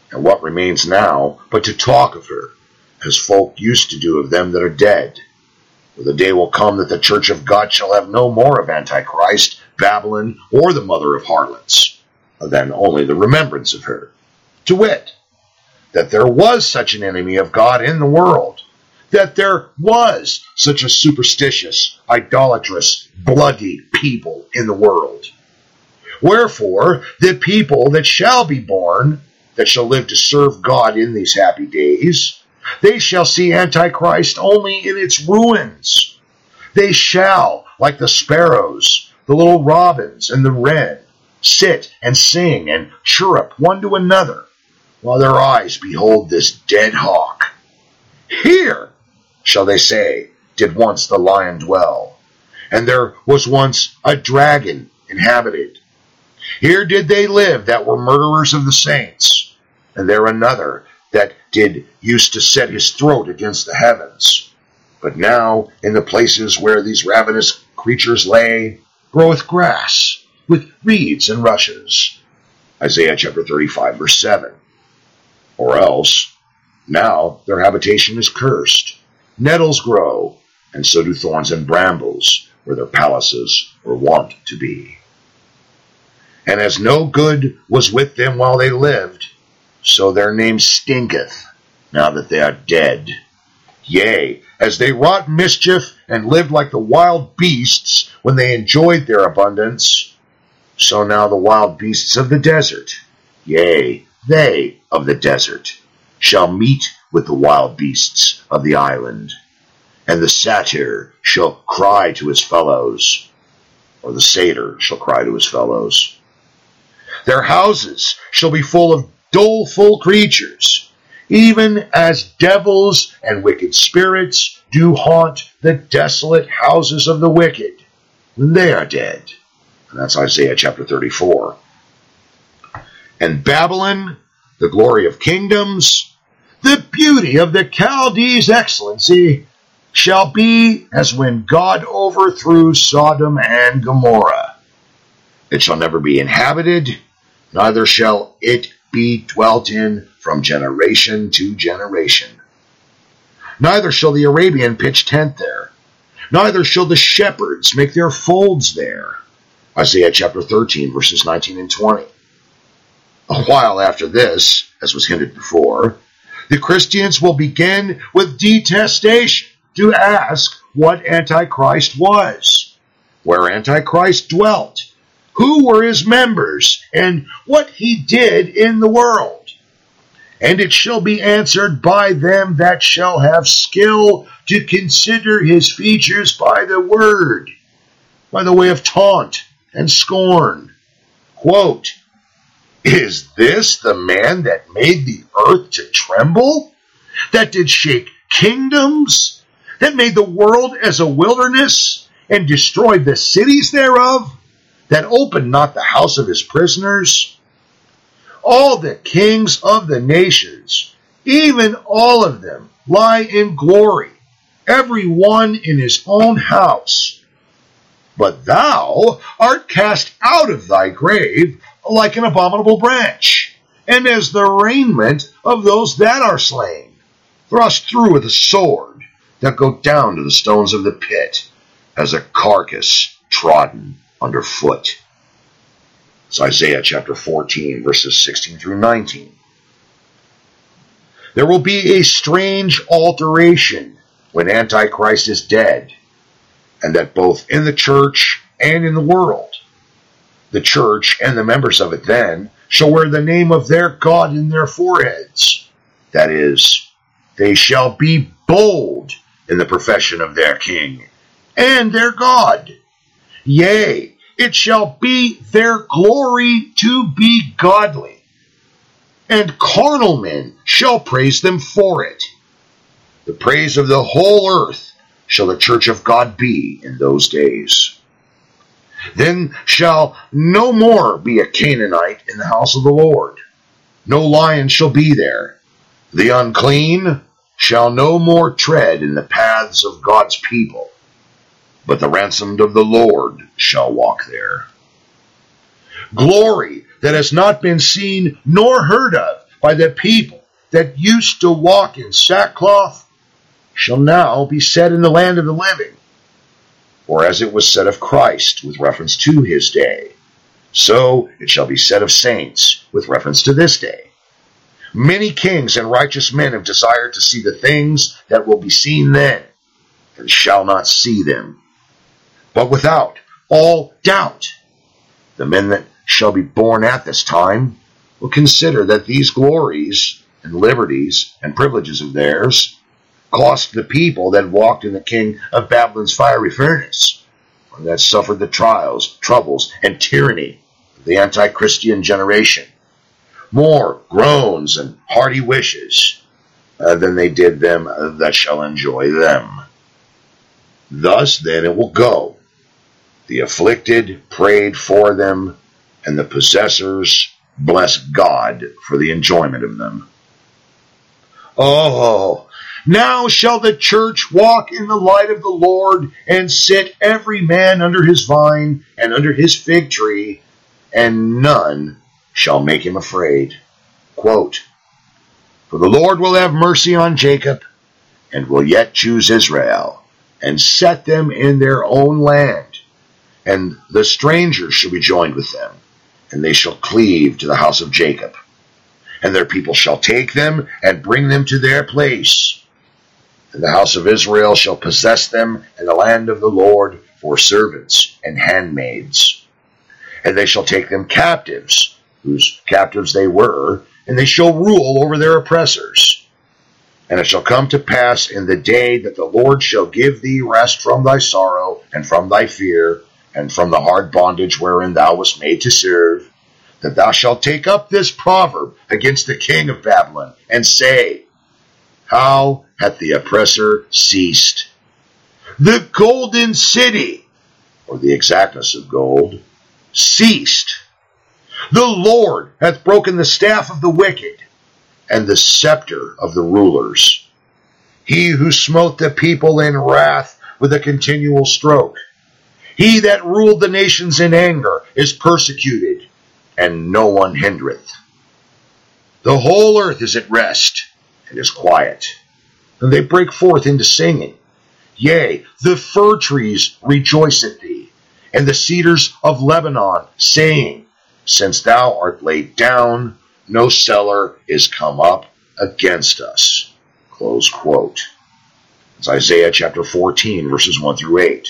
And what remains now but to talk of her, as folk used to do of them that are dead? For the day will come that the church of God shall have no more of Antichrist, Babylon, or the mother of harlots, than only the remembrance of her. To wit, that there was such an enemy of God in the world, that there was such a superstitious, idolatrous, bloody people in the world. Wherefore, the people that shall be born, that shall live to serve God in these happy days, they shall see Antichrist only in its ruins. They shall, like the sparrows, the little robins, and the wren, sit and sing and chirrup one to another, while their eyes behold this dead hawk. Here, shall they say, did once the lion dwell, and there was once a dragon inhabited. Here did they live that were murderers of the saints, and there another that did used to set his throat against the heavens. But now, in the places where these ravenous creatures lay, groweth grass, with reeds and rushes. Isaiah chapter 35, verse 7. Or else, now their habitation is cursed. Nettles grow, and so do thorns and brambles, where their palaces were wont to be. And as no good was with them while they lived, so their name stinketh, now that they are dead. Yea, as they wrought mischief and lived like the wild beasts when they enjoyed their abundance, so now the wild beasts of the desert, yea, they of the desert, shall meet with the wild beasts of the island. And the satyr shall cry to his fellows, or the satyr shall cry to his fellows. Their houses shall be full of doleful creatures, even as devils and wicked spirits do haunt the desolate houses of the wicked when they are dead. And that's Isaiah chapter 34. And Babylon, the glory of kingdoms, the beauty of the Chaldees' excellency, shall be as when God overthrew Sodom and Gomorrah. It shall never be inhabited, neither shall it be dwelt in from generation to generation. Neither shall the Arabian pitch tent there, neither shall the shepherds make their folds there. Isaiah chapter 13, verses 19 and 20. A while after this, as was hinted before, the Christians will begin with detestation to ask what Antichrist was, where Antichrist dwelt, who were his members, and what he did in the world. And it shall be answered by them that shall have skill to consider his features by the word, by the way of taunt and scorn. Quote, Is this the man that made the earth to tremble, that did shake kingdoms, that made the world as a wilderness, and destroyed the cities thereof, that opened not the house of his prisoners? All the kings of the nations, even all of them, lie in glory, every one in his own house. But thou art cast out of thy grave like an abominable branch, and as the raiment of those that are slain, thrust through with a sword, that go down to the stones of the pit, as a carcass trodden under foot. It's Isaiah chapter 14, verses 16 through 19. There will be a strange alteration when Antichrist is dead, and that both in the church and in the world. The church and the members of it then shall wear the name of their God in their foreheads. That is, they shall be bold in the profession of their king and their God. Yea, it shall be their glory to be godly, and carnal men shall praise them for it. The praise of the whole earth shall the church of God be in those days. Then shall no more be a Canaanite in the house of the Lord. No lion shall be there. The unclean shall no more tread in the paths of God's people, but the ransomed of the Lord shall walk there. Glory that has not been seen nor heard of by the people that used to walk in sackcloth shall now be said in the land of the living. For as it was said of Christ with reference to his day, so it shall be said of saints with reference to this day. Many kings and righteous men have desired to see the things that will be seen then, and shall not see them. But without all doubt, the men that shall be born at this time will consider that these glories and liberties and privileges of theirs cost the people that walked in the king of Babylon's fiery furnace, or that suffered the trials, troubles, and tyranny of the anti-Christian generation, more groans and hearty wishes than they did them that shall enjoy them. Thus then it will go. The afflicted prayed for them, and the possessors blessed God for the enjoyment of them. Oh, now shall the church walk in the light of the Lord, and sit every man under his vine and under his fig tree, and none shall make him afraid. Quote, for the Lord will have mercy on Jacob, and will yet choose Israel, and set them in their own land. And the strangers shall be joined with them, and they shall cleave to the house of Jacob. And their people shall take them, and bring them to their place. And the house of Israel shall possess them in the land of the Lord for servants and handmaids. And they shall take them captives, whose captives they were, and they shall rule over their oppressors. And it shall come to pass in the day that the Lord shall give thee rest from thy sorrow, and from thy fear, and from the hard bondage wherein thou wast made to serve, that thou shalt take up this proverb against the king of Babylon, and say, how hath the oppressor ceased? The golden city, or the exactness of gold, ceased. The Lord hath broken the staff of the wicked, and the scepter of the rulers. He who smote the people in wrath with a continual stroke. He that ruled the nations in anger is persecuted, and no one hindereth. The whole earth is at rest, and is quiet, and they break forth into singing. Yea, the fir trees rejoice at thee, and the cedars of Lebanon, saying, since thou art laid down, no cellar is come up against us. Close quote. It's Isaiah chapter 14, verses 1 through 8.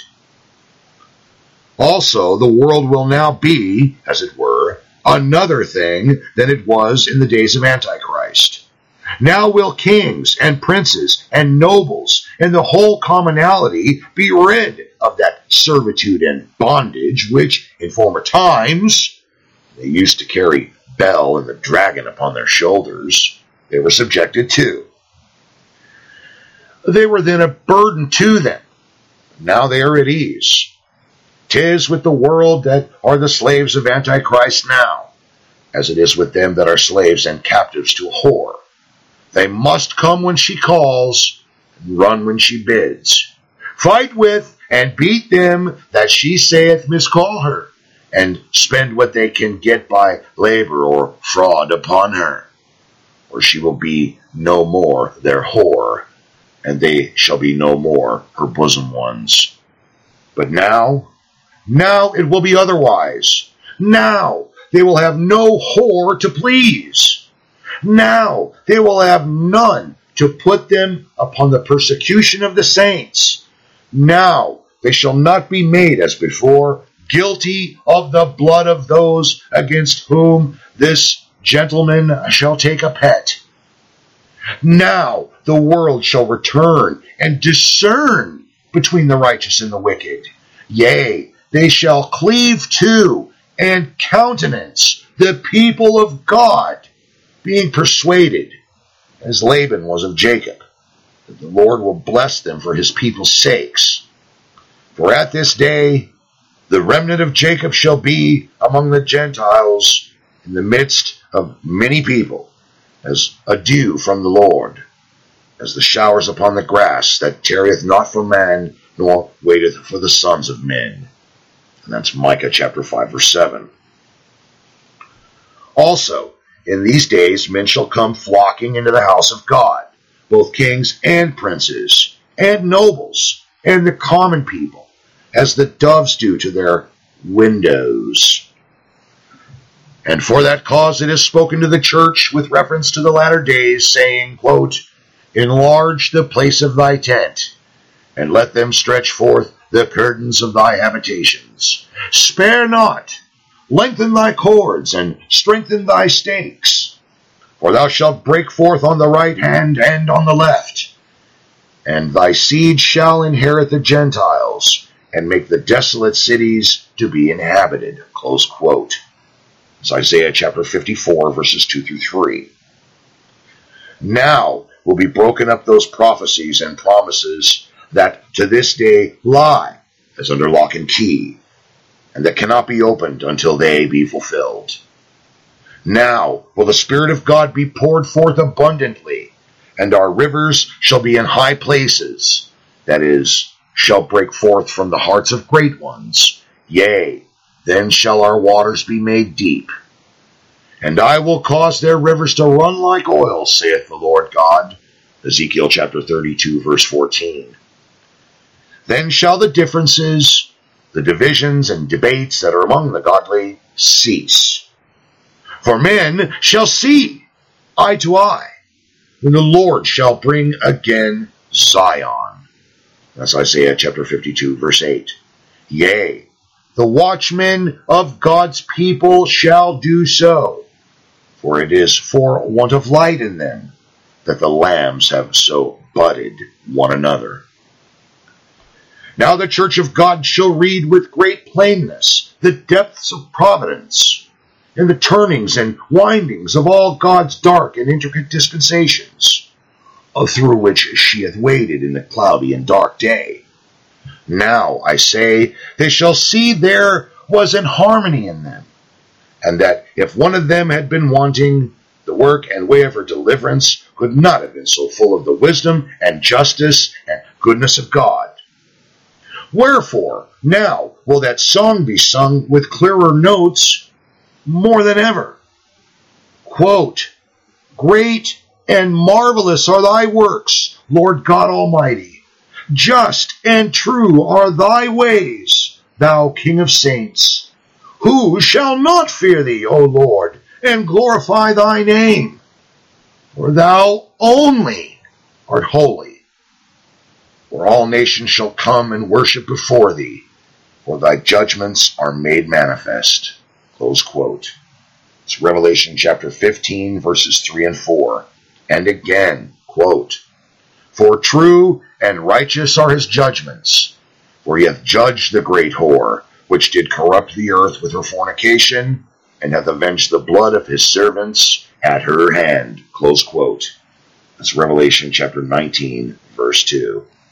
Also, the world will now be, as it were, another thing than it was in the days of Antichrist. Now will kings and princes and nobles and the whole commonalty be rid of that servitude and bondage which, in former times, they used to carry Bel and the dragon upon their shoulders. They were subjected to. They were then a burden to them. Now they are at ease. 'Tis with the world that are the slaves of Antichrist now, as it is with them that are slaves and captives to a whore. They must come when she calls, and run when she bids. Fight with and beat them that she saith miscall her, and spend what they can get by labor or fraud upon her. Or she will be no more their whore, and they shall be no more her bosom ones. But now it will be otherwise. Now they will have no whore to please. Now they will have none to put them upon the persecution of the saints. Now they shall not be made as before guilty of the blood of those against whom this gentleman shall take a pet. Now the world shall return and discern between the righteous and the wicked. Yea, they shall cleave to and countenance the people of God, being persuaded, as Laban was of Jacob, that the Lord will bless them for his people's sakes. For at this day the remnant of Jacob shall be among the Gentiles in the midst of many people, as a dew from the Lord, as the showers upon the grass that tarrieth not for man, nor waiteth for the sons of men. And that's Micah chapter 5, verse 7. Also, in these days men shall come flocking into the house of God, both kings and princes, and nobles, and the common people, as the doves do to their windows. And for that cause it is spoken to the church with reference to the latter days, saying, quote, enlarge the place of thy tent, and let them stretch forth the curtains of thy habitations. Spare not, lengthen thy cords, and strengthen thy stakes. For thou shalt break forth on the right hand and on the left, and thy seed shall inherit the Gentiles, and make the desolate cities to be inhabited. Close quote. It's Isaiah chapter 54, verses 2 through 3. Now will be broken up those prophecies and promises that to this day lie as under lock and key, and that cannot be opened until they be fulfilled. Now will the Spirit of God be poured forth abundantly, and our rivers shall be in high places, that is, shall break forth from the hearts of great ones. Yea, then shall our waters be made deep. And I will cause their rivers to run like oil, saith the Lord God. Ezekiel chapter 32, verse 14. Then shall the differences, the divisions and debates that are among the godly cease. For men shall see eye to eye, when the Lord shall bring again Zion. That's Isaiah chapter 52, verse 8. Yea, the watchmen of God's people shall do so, for it is for want of light in them that the lambs have so budded one another. Now the church of God shall read with great plainness the depths of providence, and the turnings and windings of all God's dark and intricate dispensations, through which she hath waded in the cloudy and dark day. Now, I say, they shall see there was an harmony in them, and that if one of them had been wanting, the work and way of her deliverance could not have been so full of the wisdom and justice and goodness of God. Wherefore, now will that song be sung with clearer notes more than ever. Quote, great and marvelous are thy works, Lord God Almighty. Just and true are thy ways, thou King of saints. Who shall not fear thee, O Lord, and glorify thy name? For thou only art holy. For all nations shall come and worship before thee, for thy judgments are made manifest. Close quote. It's Revelation chapter 15, verses 3 and 4. And again, quote, for true and righteous are his judgments, for he hath judged the great whore, which did corrupt the earth with her fornication, and hath avenged the blood of his servants at her hand. Close quote. That's Revelation chapter 19, verse 2.